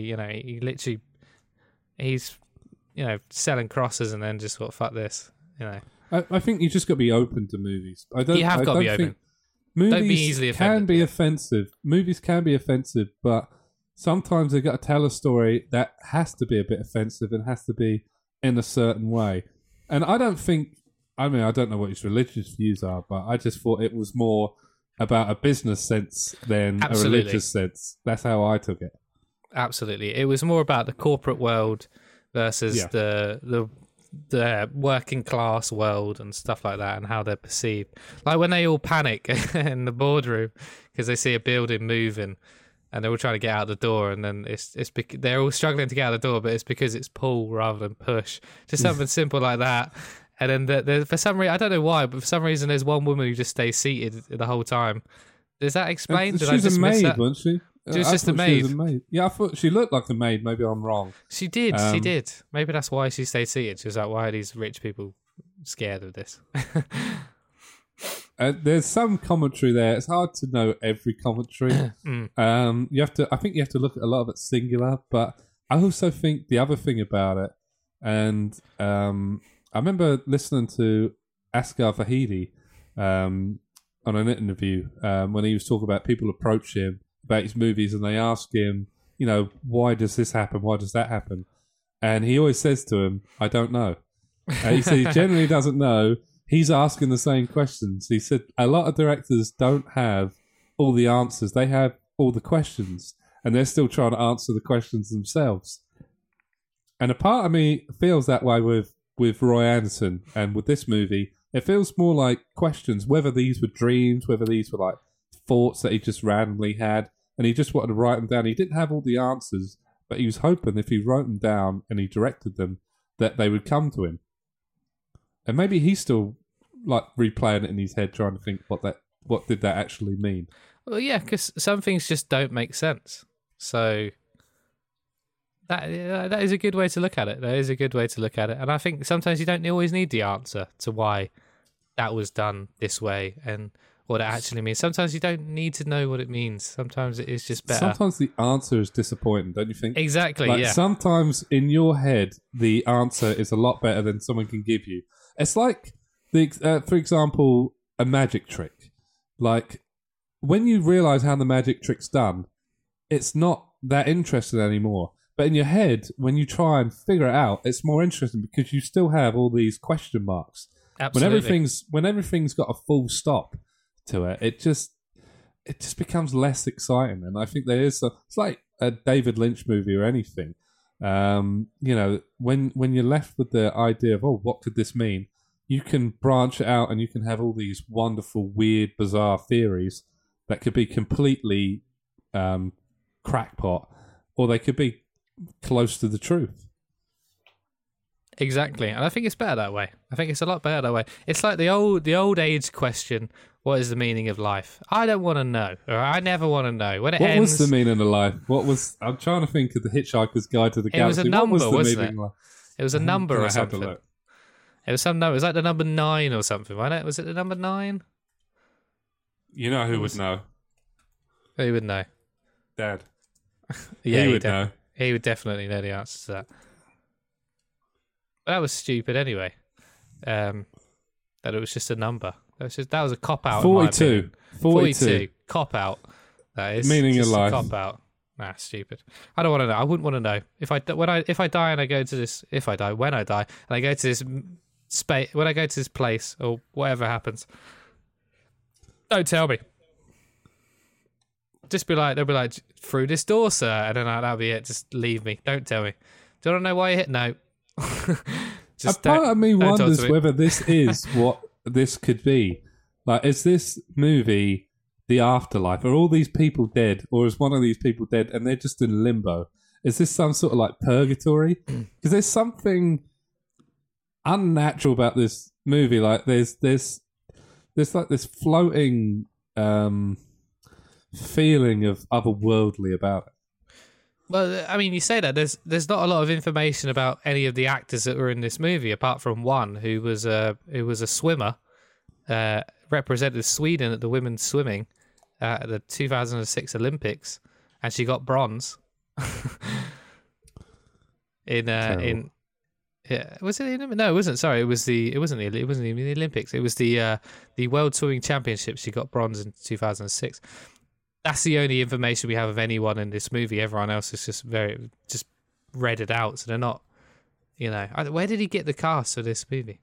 he's selling crosses and then just fuck this. I think you just got to be open to movies. You have got to be open. Movies Don't be easily offended. Can be offensive. Movies can be offensive, but sometimes they've got to tell a story that has to be a bit offensive and has to be in a certain way. And I don't know what his religious views are, but I just thought it was more about a business sense than a religious sense. That's how I took it. Absolutely. It was more about the corporate world versus the working class world and stuff like that, and how they're perceived. Like when they all panic in the boardroom because they see a building moving, and they're all trying to get out the door, and then they're all struggling to get out the door, but it's because it's pull rather than push. Just something simple like that. And then for some reason, I don't know why, but for some reason, there's one woman who just stays seated the whole time. Does that explain? Did I just a maid, miss that? wasn't she? She was just a maid. She was a maid. Yeah, I thought she looked like a maid. Maybe I'm wrong. She did. She did. Maybe that's why she stayed seated. She was like, why are these rich people scared of this? There's some commentary there. It's hard to know every commentary. You have to. I think you have to look at a lot of it singular. But I also think the other thing about it, and I remember listening to Asghar Farhadi on an interview when he was talking about people approach him about his movies and they ask him, you know, why does this happen? Why does that happen? And he always says to him, I don't know. He said he generally doesn't know. He's asking the same questions. He said a lot of directors don't have all the answers. They have all the questions and they're still trying to answer the questions themselves. And a part of me feels that way with Roy Andersson and with this movie. It feels more like questions, whether these were dreams, whether these were like thoughts that he just randomly had, and he just wanted to write them down. He didn't have all the answers, but he was hoping if he wrote them down and he directed them, that they would come to him. And maybe he's still like replaying it in his head, trying to think what did that actually mean. Well, yeah, because some things just don't make sense. So that is a good way to look at it. That is a good way to look at it. And I think sometimes you don't always need the answer to why that was done this way and what it actually means. Sometimes you don't need to know what it means. Sometimes it is just better. Sometimes the answer is disappointing, don't you think? Exactly, like, yeah. Sometimes in your head, the answer is a lot better than someone can give you. It's like, for example, a magic trick. Like, when you realise how the magic trick's done, it's not that interesting anymore. But in your head, when you try and figure it out, it's more interesting because you still have all these question marks. Absolutely. When everything's got a full stop to it, it just becomes less exciting. And I think it's like a David Lynch movie or anything. You know, when you're left with the idea of, what could this mean? You can branch it out and you can have all these wonderful, weird, bizarre theories that could be completely crackpot, or they could be close to the truth. Exactly, and I think it's better that way. I think it's a lot better that way. It's like the old age question: what is the meaning of life? I don't want to know, or I never want to know. When it what ends, was the meaning of life? I'm trying to think of the Hitchhiker's Guide to the Galaxy. It was a number, what was the wasn't meaning? it? It was a number or I have to something. look. It was some number. It was like the number 9 or something, wasn't it? Was it the number 9? You know who would know? Who would know? Dad. Yeah, he would know. He would definitely know the answer to that. But that was stupid anyway. That it was just a number. That was a cop out. 42. 42. Cop out. That is meaning of life. Cop out. Nah, stupid. I don't want to know. I wouldn't want to know if I die and I go to this. When I die and I go to this space, when I go to this place or whatever happens, don't tell me. Just be like, they'll be like, through this door, sir, and then that'll be it. Just leave me. Don't tell me. Do you want to know why you hit? No. A part of me wonders whether this is what this could be. Like, is this movie the afterlife? Are all these people dead, or is one of these people dead and they're just in limbo? Is this some sort of like purgatory? Because there's something unnatural about this movie. Like, there's like this floating feeling of otherworldly about it. Well, I mean, you say that there's not a lot of information about any of the actors that were in this movie, apart from one who was a swimmer, represented Sweden at the women's swimming at the 2006 Olympics, and she got bronze. Was it no, it wasn't. Sorry, it wasn't even the Olympics. It was the World Swimming Championships. She got bronze in 2006. That's the only information we have of anyone in this movie. Everyone else is just read it out, so they're not. You know, where did he get the cast for this movie?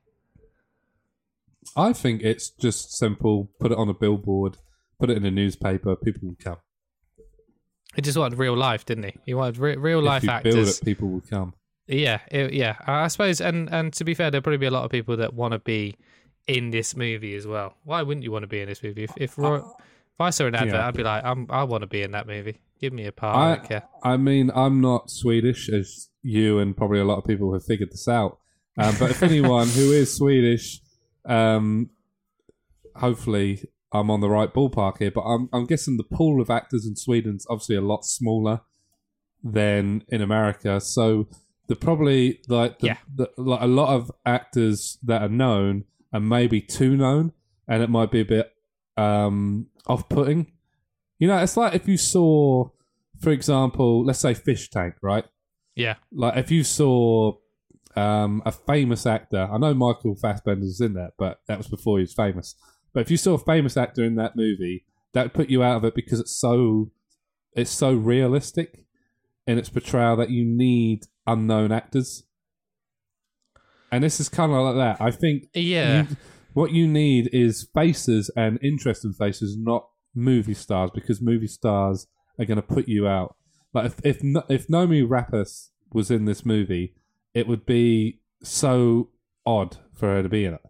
I think it's just simple. Put it on a billboard, put it in a newspaper. People will come. He just wanted real life, didn't he? He wanted real life actors. Build it, people will come. Yeah. I suppose, and to be fair, there'll probably be a lot of people that want to be in this movie as well. Why wouldn't you want to be in this movie? If I saw an advert, I'd be like, I want to be in that movie. Give me a part. I don't care. I mean, I'm not Swedish, as you and probably a lot of people have figured this out. But if anyone who is Swedish, hopefully I'm on the right ballpark here. But I'm guessing the pool of actors in Sweden's obviously a lot smaller than in America. So they're probably like a lot of actors that are known are maybe too known, and it might be a bit off-putting. You know, it's like if you saw, for example, let's say Fish Tank, right? Yeah. Like if you saw a famous actor, I know Michael Fassbender's in that, but that was before he was famous. But if you saw a famous actor in that movie, that would put you out of it because it's so realistic in its portrayal that you need unknown actors. And this is kind of like that. I think what you need is faces and interesting faces, not movie stars, because movie stars are going to put you out. Like if Noomi Rapace was in this movie, it would be so odd for her to be in it.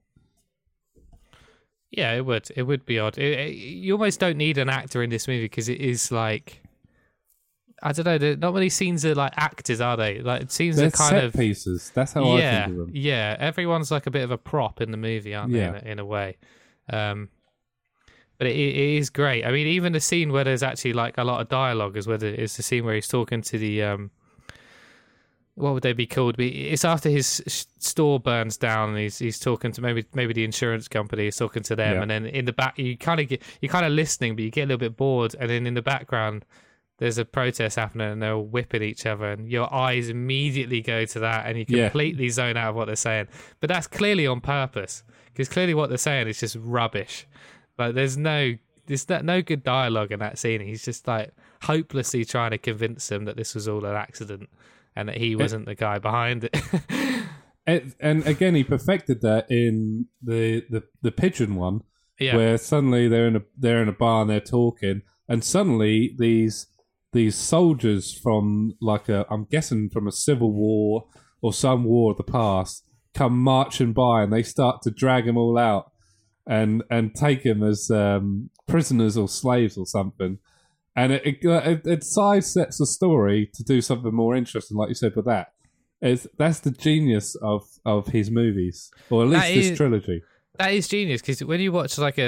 Yeah, it would. It would be odd. You almost don't need an actor in this movie because it is like, I don't know. Not many scenes are like actors, are they? Like scenes They're are kind set of pieces. That's how I think of them. Yeah, everyone's like a bit of a prop in the movie, aren't they? In a way. But it is great. I mean, even the scene where there's actually like a lot of dialogue is where it's the scene where he's talking to the what would they be called? It's after his store burns down, and he's talking to maybe the insurance company. He's talking to them, and then in the back you're kind of listening, but you get a little bit bored, and then in the background there's a protest happening, and they're all whipping each other, and your eyes immediately go to that, and you completely zone out of what they're saying. But that's clearly on purpose, because clearly what they're saying is just rubbish. Like there's no good dialogue in that scene. He's just like hopelessly trying to convince them that this was all an accident and that he wasn't the guy behind it. And again, he perfected that in the pigeon one, where suddenly they're in a bar and they're talking, and suddenly these soldiers from I'm guessing from a civil war or some war of the past come marching by, and they start to drag them all out and take them as prisoners or slaves or something. And it sidesteps the story to do something more interesting, like you said. But that's the genius of his movies, or at least this trilogy. That is genius, because when you watch like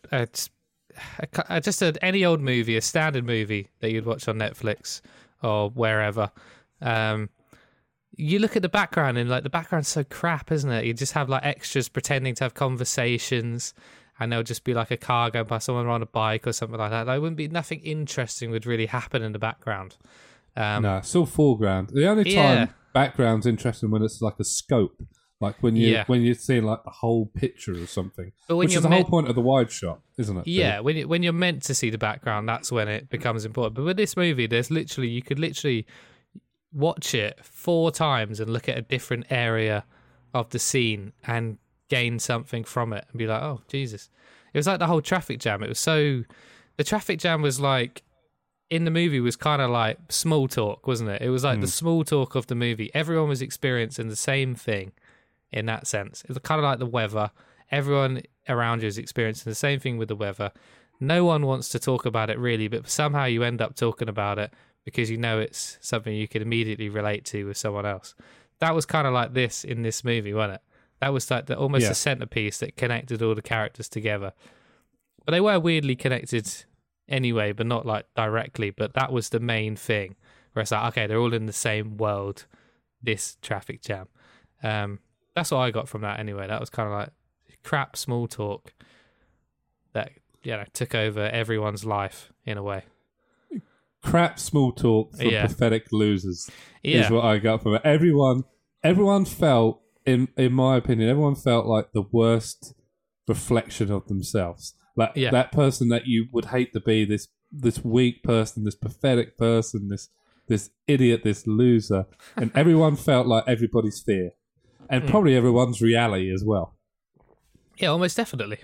any old movie, a standard movie that you'd watch on Netflix or wherever, you look at the background and like the background's so crap, isn't it? You just have like extras pretending to have conversations, and there'll just be like a car going by, someone on a bike or something like that. There wouldn't be nothing interesting would really happen in the background. No, it's all foreground. The only time background's interesting when it's like a scope, like when you're seeing like the whole picture or something. Which is the whole point of the wide shot, isn't it? Yeah, when you're meant to see the background, that's when it becomes important. But with this movie, you could literally watch it 4 times and look at a different area of the scene and gain something from it and be like, oh Jesus. It was like the whole traffic jam. The traffic jam was like, in the movie, was kind of like small talk, wasn't it? It was like the small talk of the movie. Everyone was experiencing the same thing in that sense. It was kind of like the weather. Everyone around you is experiencing the same thing with the weather. No one wants to talk about it really, but somehow you end up talking about it because you know it's something you can immediately relate to with someone else. That was kind of like this in this movie, wasn't it? That was like almost the centerpiece that connected all the characters together. But they were weirdly connected anyway, but not like directly. But that was the main thing, where it's like, okay, they're all in the same world, this traffic jam. That's what I got from that anyway. That was kind of like crap small talk that took over everyone's life in a way. Crap small talk for pathetic losers is what I got from it. Everyone felt, in my opinion, everyone felt like the worst reflection of themselves. Like that person that you would hate to be, this weak person, this pathetic person, this idiot, this loser, and everyone felt like everybody's fear, and probably everyone's reality as well. Yeah, almost definitely.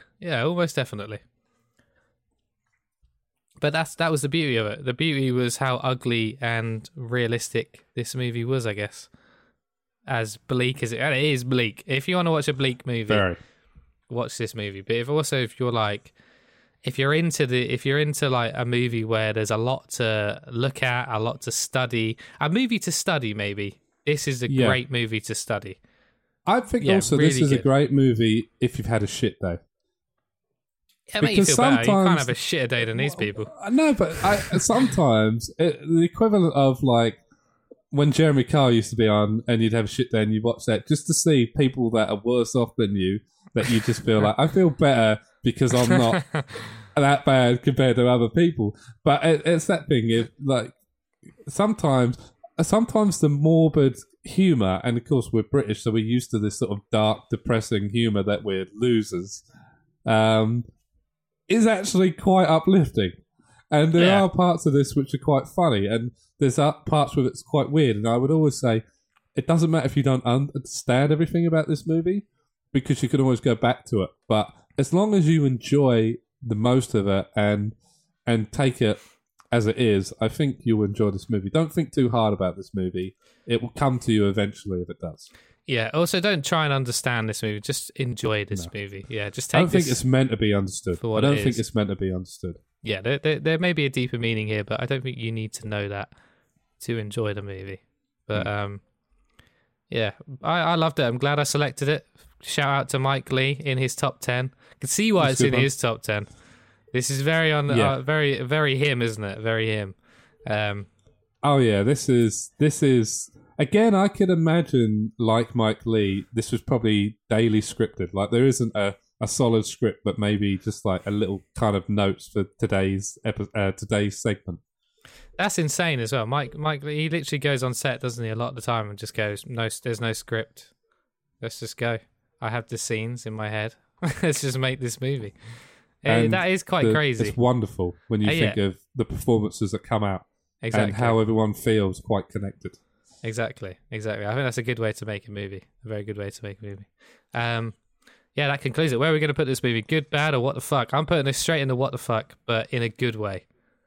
But that was the beauty of it. The beauty was how ugly and realistic this movie was, I guess. As bleak as it is bleak. If you want to watch a bleak movie, watch this movie. But if you're like if you're into like a movie where there's a lot to look at, a lot to study, a movie to study, maybe this is a great movie to study. I think also really this is a great movie if you've had a shit day. It makes you feel better. You can't have a shitter day than these people. No, but sometimes the equivalent of like when Jeremy Kyle used to be on and you'd have a shit day and you watch that just to see people that are worse off than you, that you just feel like, I feel better because I'm not that bad compared to other people. But it's that thing, like sometimes the morbid humour, and of course we're British, so we're used to this sort of dark, depressing humour that we're losers, is actually quite uplifting. And there are parts of this which are quite funny, and there's parts where it's quite weird. And I would always say, it doesn't matter if you don't understand everything about this movie, because you can always go back to it. But as long as you enjoy the most of it and take it as it is, I think you'll enjoy this movie. Don't think too hard about this movie. It will come to you eventually if it does. Yeah. Also, don't try and understand this movie. Just enjoy this movie. Yeah. Just take. I don't think it's meant to be understood. I don't think it's meant to be understood. Yeah. There may be a deeper meaning here, but I don't think you need to know that to enjoy the movie. But yeah, I loved it. I'm glad I selected it. Shout out to Mike Lee in his top 10. I can see why it's in his top 10. This is very very, very him, isn't it? Very him. Oh yeah, this is again. I could imagine, like Mike Lee, this was probably daily scripted. Like there isn't a solid script, but maybe just like a little kind of notes for today's segment. That's insane as well. Mike, he literally goes on set, doesn't he, a lot of the time, and just goes, "No, there's no script. Let's just go. I have the scenes in my head. Let's just make this movie." That is quite crazy. It's wonderful when you think of the performances that come out and how everyone feels quite connected. Exactly. I think that's a good way to make a movie. A very good way to make a movie. Yeah, that concludes it. Where are we going to put this movie? Good, bad, or what the fuck? I'm putting this straight into what the fuck, but in a good way.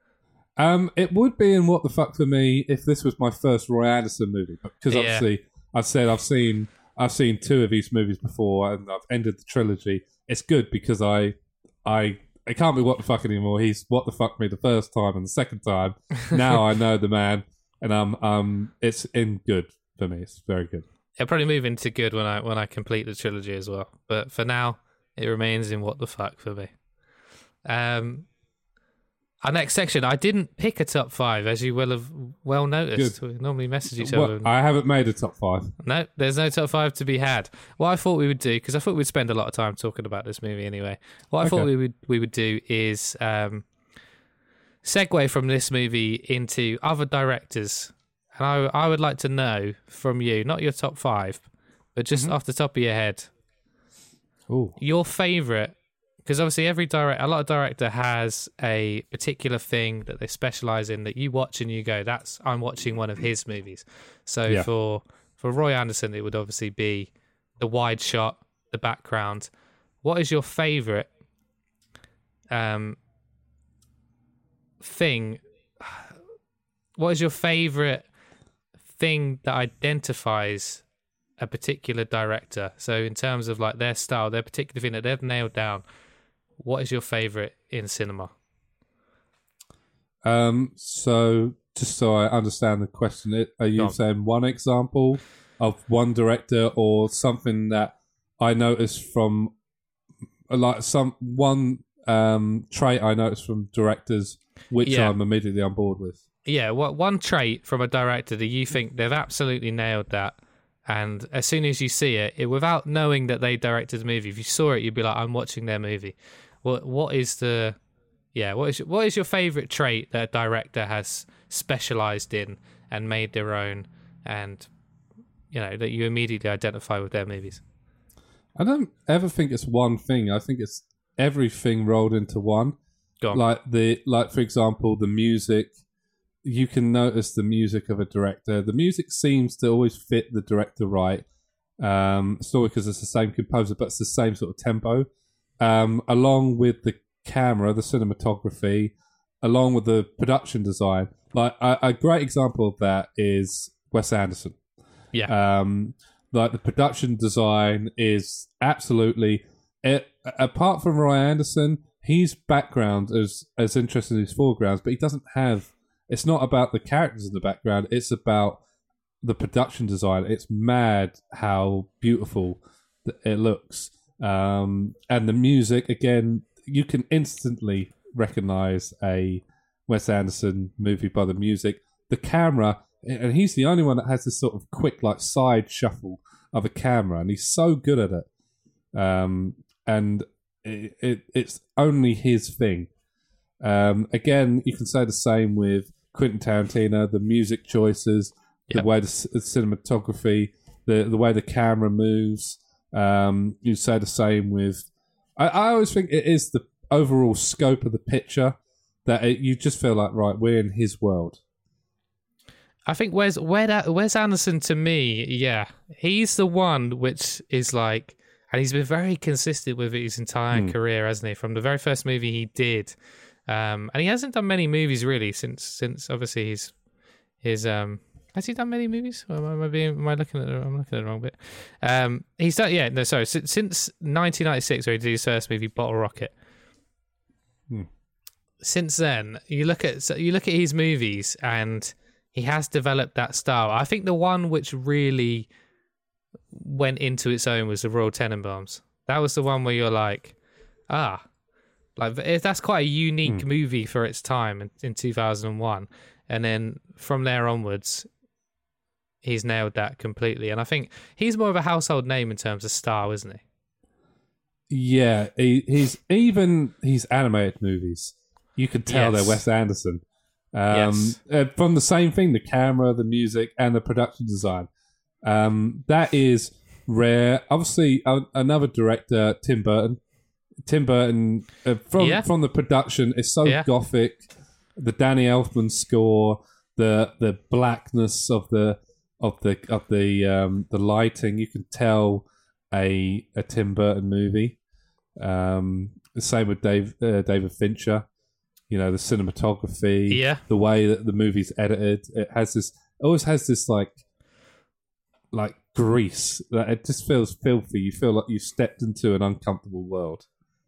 It would be in what the fuck for me if this was my first Roy Andersson movie, because obviously I've seen two of these movies before and I've ended the trilogy. It's good because I can't be what the fuck anymore. He's what the fuck me the first time and the second time. Now I know the man, and it's in good for me. It's very good. It'll probably move into good when I complete the trilogy as well. But for now, it remains in what the fuck for me. Our next section, I didn't pick a top 5, as you will have well noticed. Good. We normally message each other. I haven't made a top 5. No, there's no top 5 to be had. What I thought we would do, because I thought we'd spend a lot of time talking about this movie anyway. What I thought we would do is segue from this movie into other directors. And I would like to know from you, not your top 5, but just off the top of your head, your favourite. Because obviously a lot of director has a particular thing that they specialise in that you watch and you go, I'm watching one of his movies. So for Roy Andersson, it would obviously be the wide shot, the background. What is your favourite thing? What is your favourite thing that identifies a particular director? So in terms of like their style, their particular thing that they've nailed down. What is your favourite in cinema? So just so I understand the question, are you saying one example of one director or something that I noticed from like one trait I noticed from directors which I'm immediately on board with? Yeah, one trait from a director that you think they've absolutely nailed that, and as soon as you see it, without knowing that they directed the movie, if you saw it, you'd be like, I'm watching their movie. What is your favourite trait that a director has specialised in and made their own, and that you immediately identify with their movies? I don't ever think it's one thing. I think it's everything rolled into one. Go on. Like for example, the music. You can notice the music of a director. The music seems to always fit the director right. It's not because it's the same composer, but it's the same sort of tempo. Along with the camera, the cinematography, along with the production design. Like a great example of that is Wes Anderson. Yeah. Like the production design is absolutely. Apart from Roy Anderson, his background is as interesting as his foregrounds, but he doesn't have. It's not about the characters in the background. It's about the production design. It's mad how beautiful it looks, and the music. Again, you can instantly recognize a Wes Anderson movie by the music. The camera, and he's the only one that has this sort of quick, like, side shuffle of a camera, and he's so good at it. And it's only his thing. Again, you can say the same with Quentin Tarantino. The music choices, the way the cinematography, the way the camera moves. You say the same with. I always think it is the overall scope of the picture that you just feel like, right, we're in his world. I think Wes Anderson, to me, yeah, he's the one which is like, and he's been very consistent with it his entire career, hasn't he? From the very first movie he did, and he hasn't done many movies really since obviously his has he done many movies? Or am I looking at I'm looking at the wrong bit. He's done since 1996 where he did his first movie, Bottle Rocket. Since then, you look at his movies and he has developed that style. I think the one which really went into its own was the Royal Tenenbaums. That was the one where you're like, that's quite a unique movie for its time in 2001. And then from there onwards, he's nailed that completely. And I think he's more of a household name in terms of style, isn't he? Yeah, he's animated movies. You can tell they're Wes Anderson. From the same thing, the camera, the music, and the production design. That is rare. Obviously, another director, Tim Burton. From the production, is so gothic. The Danny Elfman score, the blackness of the lighting. You can tell a Tim Burton movie. The same with David Fincher. You know, the cinematography, the way that the movie's edited. It always has this like grease that it just feels filthy. You feel like you stepped into an uncomfortable world.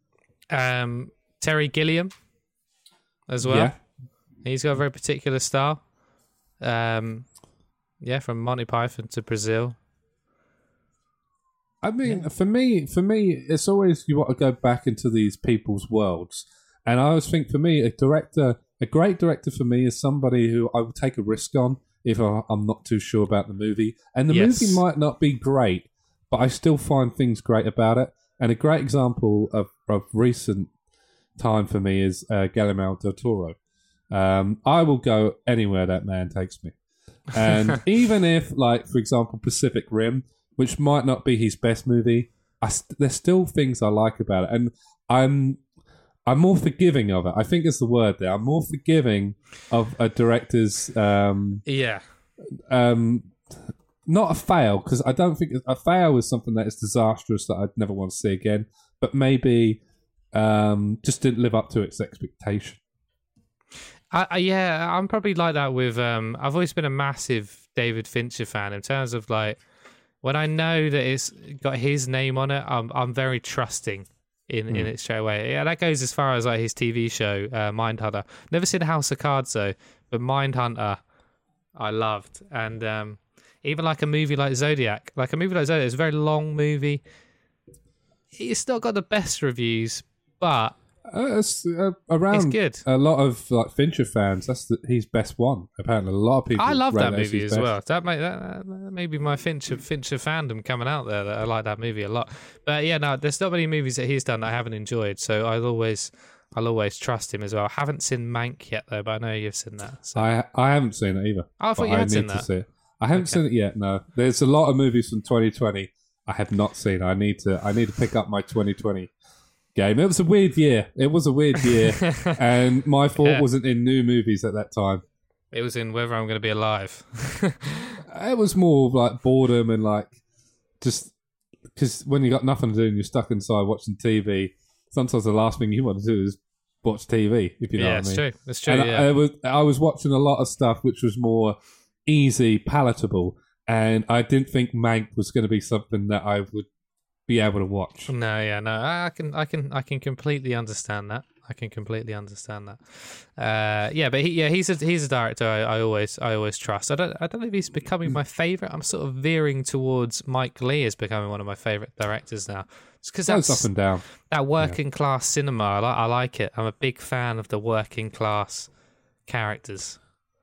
Terry Gilliam as well. Yeah. He's got a very particular style. From Monty Python to Brazil. I mean, for me, it's always you want to go back into these people's worlds. And I always think, for me, a great director for me is somebody who I would take a risk on if I'm not too sure about the movie. And the movie might not be great, but I still find things great about it. And a great example of recent time for me is Guillermo del Toro. I will go anywhere that man takes me. And even if, like, for example, Pacific Rim, which might not be his best movie, there's still things I like about it. And I'm more forgiving of it. I think is the word there. I'm more forgiving of a director's not a fail, because I don't think a fail is something that is disastrous that I'd never want to see again, but maybe just didn't live up to its expectation. I'm probably like that with I've always been a massive David Fincher fan in terms of, like, when I know that it's got his name on it, I'm very trusting in it straight away. Yeah, that goes as far as like his TV show, Mindhunter. Never seen House of Cards though, but Mindhunter I loved. And even like a movie like Zodiac. Like a movie like Zodiac is a very long movie. It's not got the best reviews, but it's around good. A lot of like Fincher fans. That's his best one. Apparently, a lot of people. I love that movie as well. That may be my Fincher fandom coming out there. That I like that movie a lot. But yeah, no, there's not many movies that he's done that I haven't enjoyed. So I'll always trust him as well. I haven't seen Mank yet though, but I know you've seen that. So. I haven't seen it either. Oh, I thought you had seen that. See it. I haven't seen it yet. No, there's a lot of movies from 2020 I have not seen. I need to pick up my 2020. Game. It was a weird year. And my thought wasn't in new movies at that time. It was in whether I'm going to be alive. It was more like boredom and like just because when you got nothing to do and you're stuck inside watching TV, sometimes the last thing you want to do is watch TV. If you know what I mean. That's true. And I was watching a lot of stuff which was more easy, palatable, and I didn't think Mank was going to be something that I would be able to watch. No, yeah, no, I can completely understand that. I can completely understand that. Yeah, but he's a director I always trust. I don't know if he's becoming my favorite. I'm sort of veering towards Mike Leigh as becoming one of my favorite directors now. It's because that's up and down. That working class cinema. I like it. I'm a big fan of the working class characters.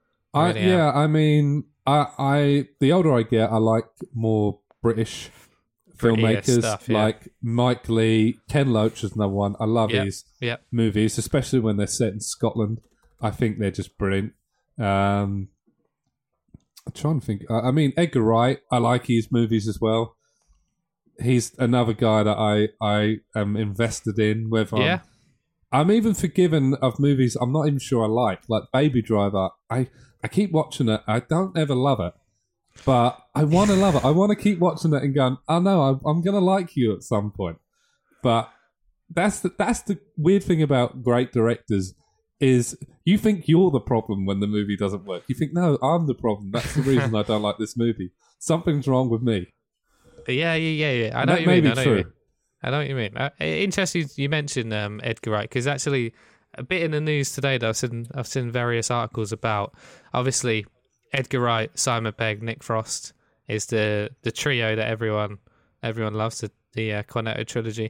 I mean, I the older I get, I like more British filmmakers stuff, like Mike Leigh. Ken Loach is another one. I love his movies, especially when they're set in Scotland. I think they're just brilliant. I'm trying to think. I mean, Edgar Wright, I like his movies as well. He's another guy that I am invested in. Whether I'm even forgiven of movies I'm not even sure I like Baby Driver. I keep watching it. I don't ever love it. But I want to love it. I want to keep watching it and going, oh no, I'm going to like you at some point. But that's the weird thing about great directors is you think you're the problem when the movie doesn't work. You think, no, I'm the problem. That's the reason I don't like this movie. Something's wrong with me. Yeah. I know what you mean. I know what you mean. Interesting you mentioned Edgar Wright, because actually a bit in the news today that I've seen various articles about. Obviously, Edgar Wright, Simon Pegg, Nick Frost is the trio that everyone loves, the Cornetto trilogy.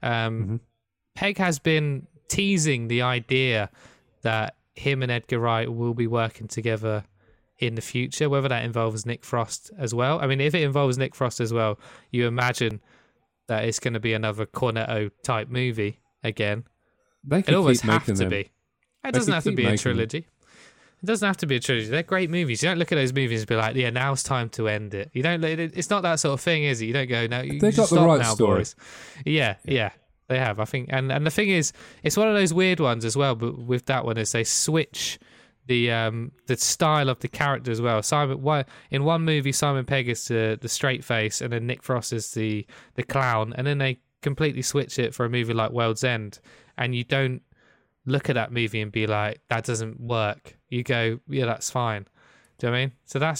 Pegg has been teasing the idea that him and Edgar Wright will be working together in the future, whether that involves Nick Frost as well. I mean, if it involves Nick Frost as well, you imagine that it's going to be another Cornetto type movie again. It always have to be. It doesn't have to be a trilogy. It doesn't have to be a trilogy. They're great movies. You don't look at those movies and be like, yeah, now it's time to end it. You don't. It's not that sort of thing, is it? You don't go, no, you got the right story. Boys. Yeah, they have. I think, and the thing is, it's one of those weird ones as well. But with that one, is they switch the style of the character as well. In one movie, Simon Pegg is the straight face, and then Nick Frost is the clown, and then they completely switch it for a movie like World's End, and you don't look at that movie and be like, that doesn't work. You go, yeah, that's fine. Do you know what I mean? So that's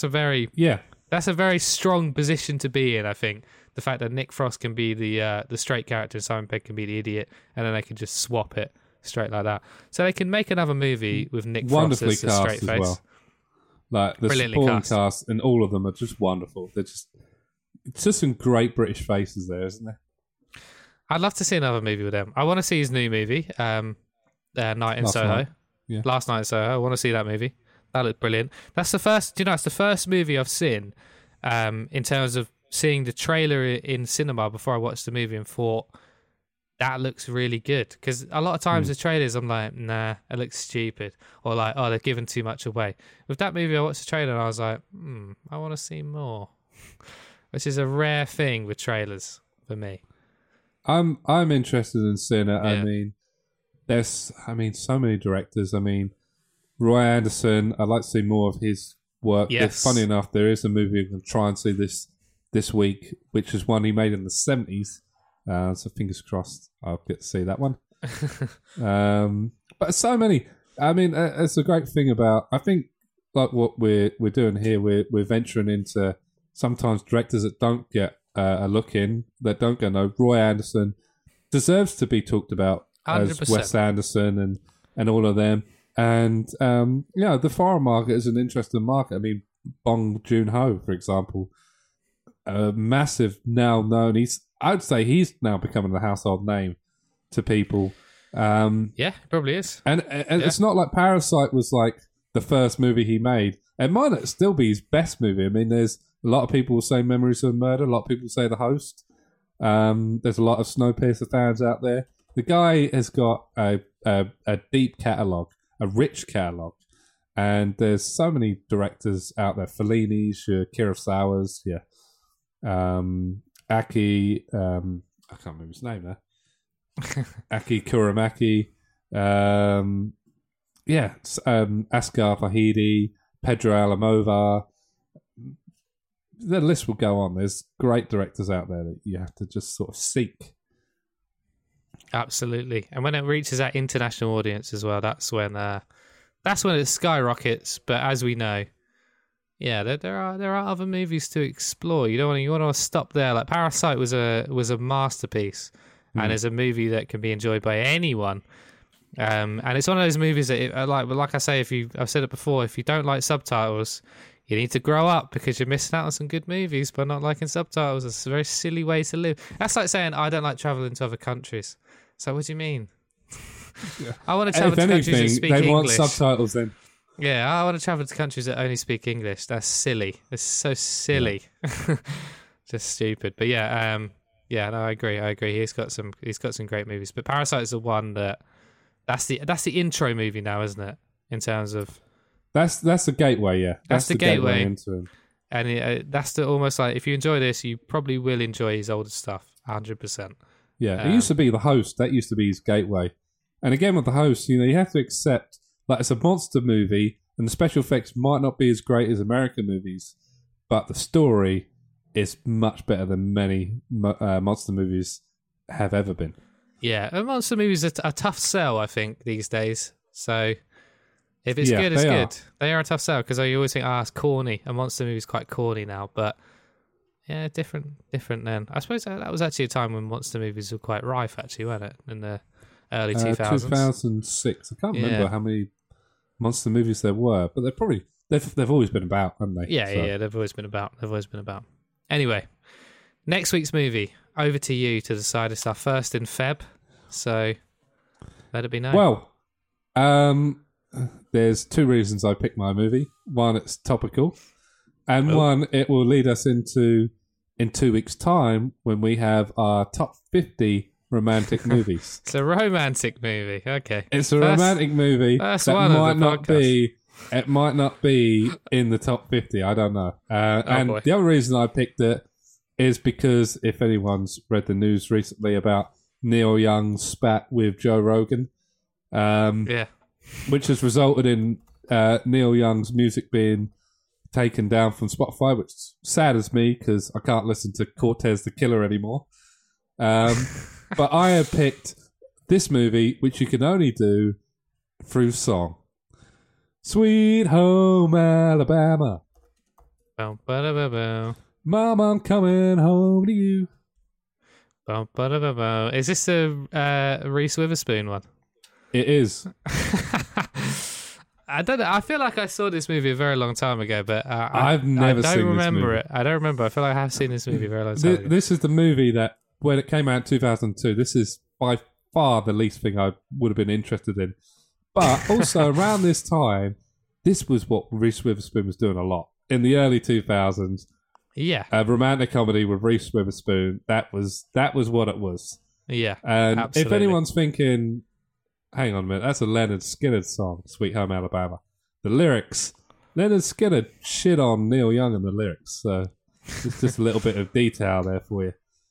a very strong position to be in, I think. The fact that Nick Frost can be the straight character and Simon Pegg can be the idiot, and then they can just swap it straight like that. So they can make another movie with Nick Frost as the straight face. Well. Like the supporting cast and all of them are just wonderful. It's just some great British faces there, isn't there? I'd love to see another movie with them. I want to see his new movie, Night in Soho. Night. Yeah. Last Night in Soho. I want to see that movie. That looked brilliant. That's the first. It's the first movie I've seen in terms of seeing the trailer in cinema before I watched the movie and thought that looks really good. Because a lot of times the trailers, I'm like, nah, it looks stupid, or like, oh, they're giving too much away. With that movie, I watched the trailer and I was like, I want to see more, which is a rare thing with trailers for me. I'm interested in seeing it. Yeah. There's so many directors. Roy Anderson, I'd like to see more of his work. Yes. Funny enough, there is a movie I'm going to try and see this week, which is one he made in the 70s. So fingers crossed I'll get to see that one. But so many. It's a great thing about, I think, like what we're doing here, we're venturing into sometimes directors that don't get a look in, that don't go, no, Roy Anderson deserves to be talked about 100%. As Wes Anderson and all of them. And, the foreign market is an interesting market. Bong Joon-ho, for example, a massive, now known, I'd say he's now becoming a household name to people. Yeah, probably is. And it's not like Parasite was like the first movie he made. It might still be his best movie. There's a lot of people say Memories of a Murder. A lot of people say The Host. There's a lot of Snowpiercer fans out there. The guy has got a deep catalogue, a rich catalogue. And there's so many directors out there. Fellini's, Kurosawa's, Aki, I can't remember his name there. Aki Kaurismäki, Asghar Farhidi, Pedro Almodovar. The list will go on. There's great directors out there that you have to just sort of seek. Absolutely, and when it reaches that international audience as well, that's when it skyrockets. But as we know, Yeah, there are other movies to explore. You want to stop there. Like Parasite was a masterpiece, and is a movie that can be enjoyed by anyone. And it's one of those movies that, like I say, I've said it before, if you don't like subtitles, you need to grow up because you're missing out on some good movies by not liking subtitles. It's a very silly way to live. That's like saying I don't like traveling to other countries. So what do you mean? I want to travel to countries that speak English. They want subtitles then. Yeah, I want to travel to countries that only speak English. That's silly. It's so silly. Yeah. Just stupid. But yeah, no, I agree. He's got some great movies. But Parasite is the one that's the intro movie now, isn't it? In terms of that's the gateway. Yeah, that's the gateway into him. And that's the almost like if you enjoy this, you probably will enjoy his older stuff. 100%. Yeah, it used to be The Host. That used to be his gateway. And again with The Host, you have to accept that it's a monster movie, and the special effects might not be as great as American movies, but the story is much better than many monster movies have ever been. Yeah, and monster movies are a tough sell, I think, these days. So if it's good, it's good. They are a tough sell because I always think, it's corny. A monster movie is quite corny now, but yeah, different then. I suppose that was actually a time when monster movies were quite rife, actually, weren't it? In the early 2000s. 2006. I can't remember how many monster movies there were, but they've always been about, haven't they? Yeah, they've always been about. Anyway, next week's movie. Over to you to decide. It's our first in Feb, so let it be known. Well, there's two reasons I picked my movie. One, it's topical, and one, it will lead us into in 2 weeks' time when we have our top 50 romantic movies. It's a romantic movie. Okay, it's a romantic movie that might not be in the top 50. I don't know. And the other reason I picked it is because if anyone's read the news recently about Neil Young's spat with Joe Rogan, which has resulted in Neil Young's music being taken down from Spotify, which saddens me because I can't listen to Cortez the Killer anymore. But I have picked this movie, which you can only do through song. Sweet Home Alabama. Bow, ba-da, ba-bow. Mom, I'm coming home to you. Bow, ba-da, ba-bow. Is this a Reese Witherspoon one? It is. I don't know. I feel like I saw this movie a very long time ago, but I've never seen this movie. I don't remember it. I don't remember. I feel like I have seen this movie a very long time ago. This is the movie that, when it came out in 2002, this is by far the least thing I would have been interested in. But also around this time, this was what Reese Witherspoon was doing a lot. In the early 2000s, a romantic comedy with Reese Witherspoon, that was what it was. Yeah, and absolutely. If anyone's thinking, hang on a minute, that's a Leonard Skinner song, Sweet Home Alabama. The lyrics, Leonard Skinner shit on Neil Young in the lyrics, so it's just a little bit of detail there for you.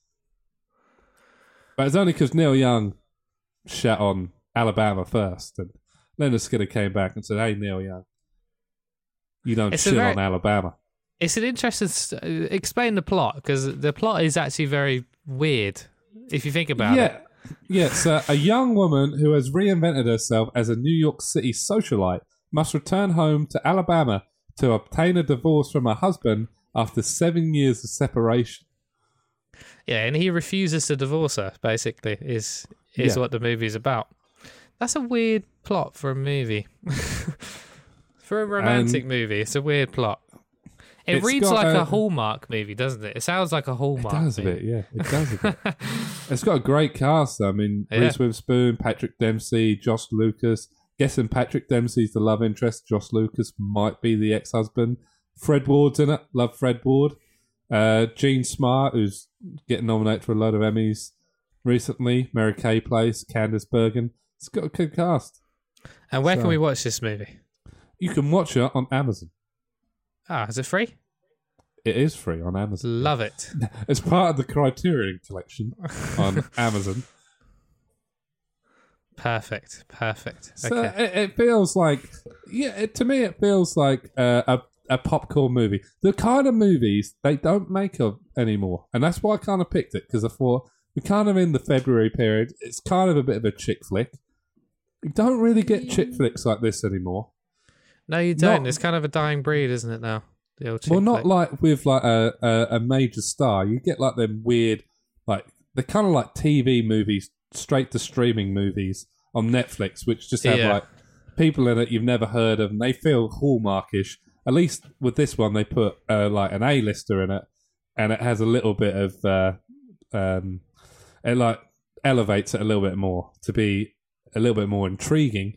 But it's only because Neil Young shat on Alabama first, and Leonard Skinner came back and said, "Hey, Neil Young, you don't shit on Alabama." It's an interesting... explain the plot, because the plot is actually very weird, if you think about it. Yeah, so a young woman who has reinvented herself as a New York City socialite must return home to Alabama to obtain a divorce from her husband after 7 years of separation. Yeah, and he refuses to divorce her, basically, is what the movie's about. That's a weird plot for a movie. For a romantic movie, it's a weird plot. It reads like a Hallmark movie, doesn't it? It sounds like a Hallmark movie. It does a bit, yeah. It does a bit. It's got a great cast. I mean, Reese Witherspoon, Patrick Dempsey, Josh Lucas. Guessing Patrick Dempsey's the love interest. Josh Lucas might be the ex-husband. Fred Ward's in it. Love Fred Ward. Gene Smart, who's getting nominated for a load of Emmys recently. Mary Kay plays Candice Bergen. It's got a good cast. And where can we watch this movie? You can watch it on Amazon. Is it free? It is free on Amazon. Love it. It's part of the Criterion collection on Amazon. Perfect. So okay. it feels like, to me it feels like a popcorn movie. The kind of movies they don't make of anymore. And that's why I kind of picked it, because I thought we're kind of in the February period. It's kind of a bit of a chick flick. You don't really get chick flicks like this anymore. No, you don't. It's kind of a dying breed, isn't it now? The old chick Well, not flick. like with like a major star. You get like them weird, like they're kind of like TV movies, straight to streaming movies on Netflix, which just have Yeah. like people in it you've never heard of, and they feel hallmarkish. At least with this one, they put like an A-lister in it, and it has a little bit of it like elevates it a little bit more to be a little bit more intriguing.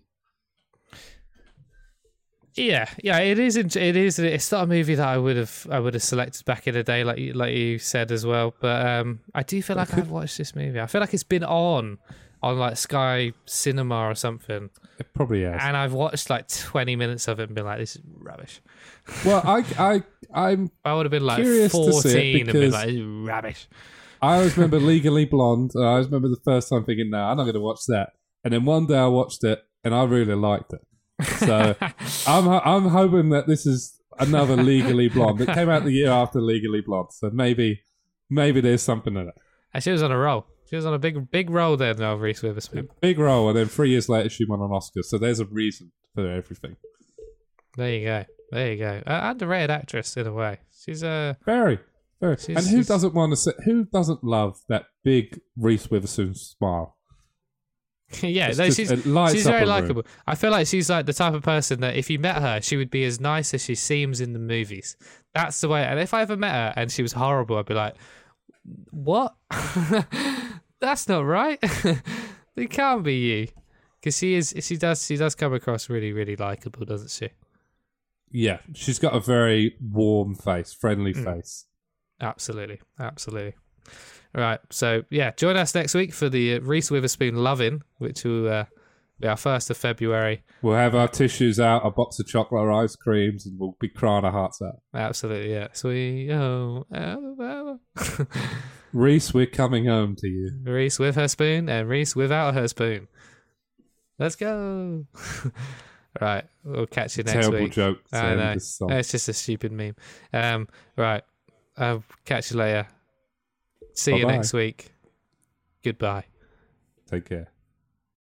Yeah, it is. It is. It's not a movie that I would have selected back in the day, like you said as well. But I do feel like I've watched this movie. I feel like it's been on like Sky Cinema or something, It probably has. and I've watched like 20 minutes of it and been like, "This is rubbish." Well, I'm I would have been like Curious to see it 14 and been because- like, "This is rubbish." I always remember Legally Blonde. I always remember the first time thinking, no, I'm not going to watch that. And then one day I watched it, and I really liked it. So I'm hoping that this is another Legally Blonde. It came out the year after Legally Blonde, so maybe there's something in it. And she was on a roll. She was on a big roll there now, Reese Witherspoon. Big role, and then 3 years later she won an Oscar. So there's a reason for everything. There you go. Underrated actress in a way. She's Very. She's- And who she's- doesn't want to say? Who doesn't love that big Reese Witherspoon smile? yeah, It's no, just- it lights she's up very a room. likable. I feel like she's like the type of person that if you met her, she would be as nice as she seems in the movies. That's the way. And if I ever met her and she was horrible, I'd be like, "What? That's not right. It can't be you." Because she does come across really, really likable, doesn't she? Yeah, she's got a very warm face, friendly face. Absolutely. Right, so yeah, join us next week for the Reese Witherspoon Lovin', which will be our 1st of February. We'll have our tissues out, a box of chocolate, our ice creams, and we'll be crying our hearts out. Absolutely, yeah. Sweet Alabama. Reese, we're coming home to you. Reese with her spoon and Reese without her spoon. Let's go. Right, we'll catch you next Terrible week. joke. to I end know. this song. It's just a stupid meme. Right, I'll catch you later. See you Bye-bye. next week. Goodbye. Take care.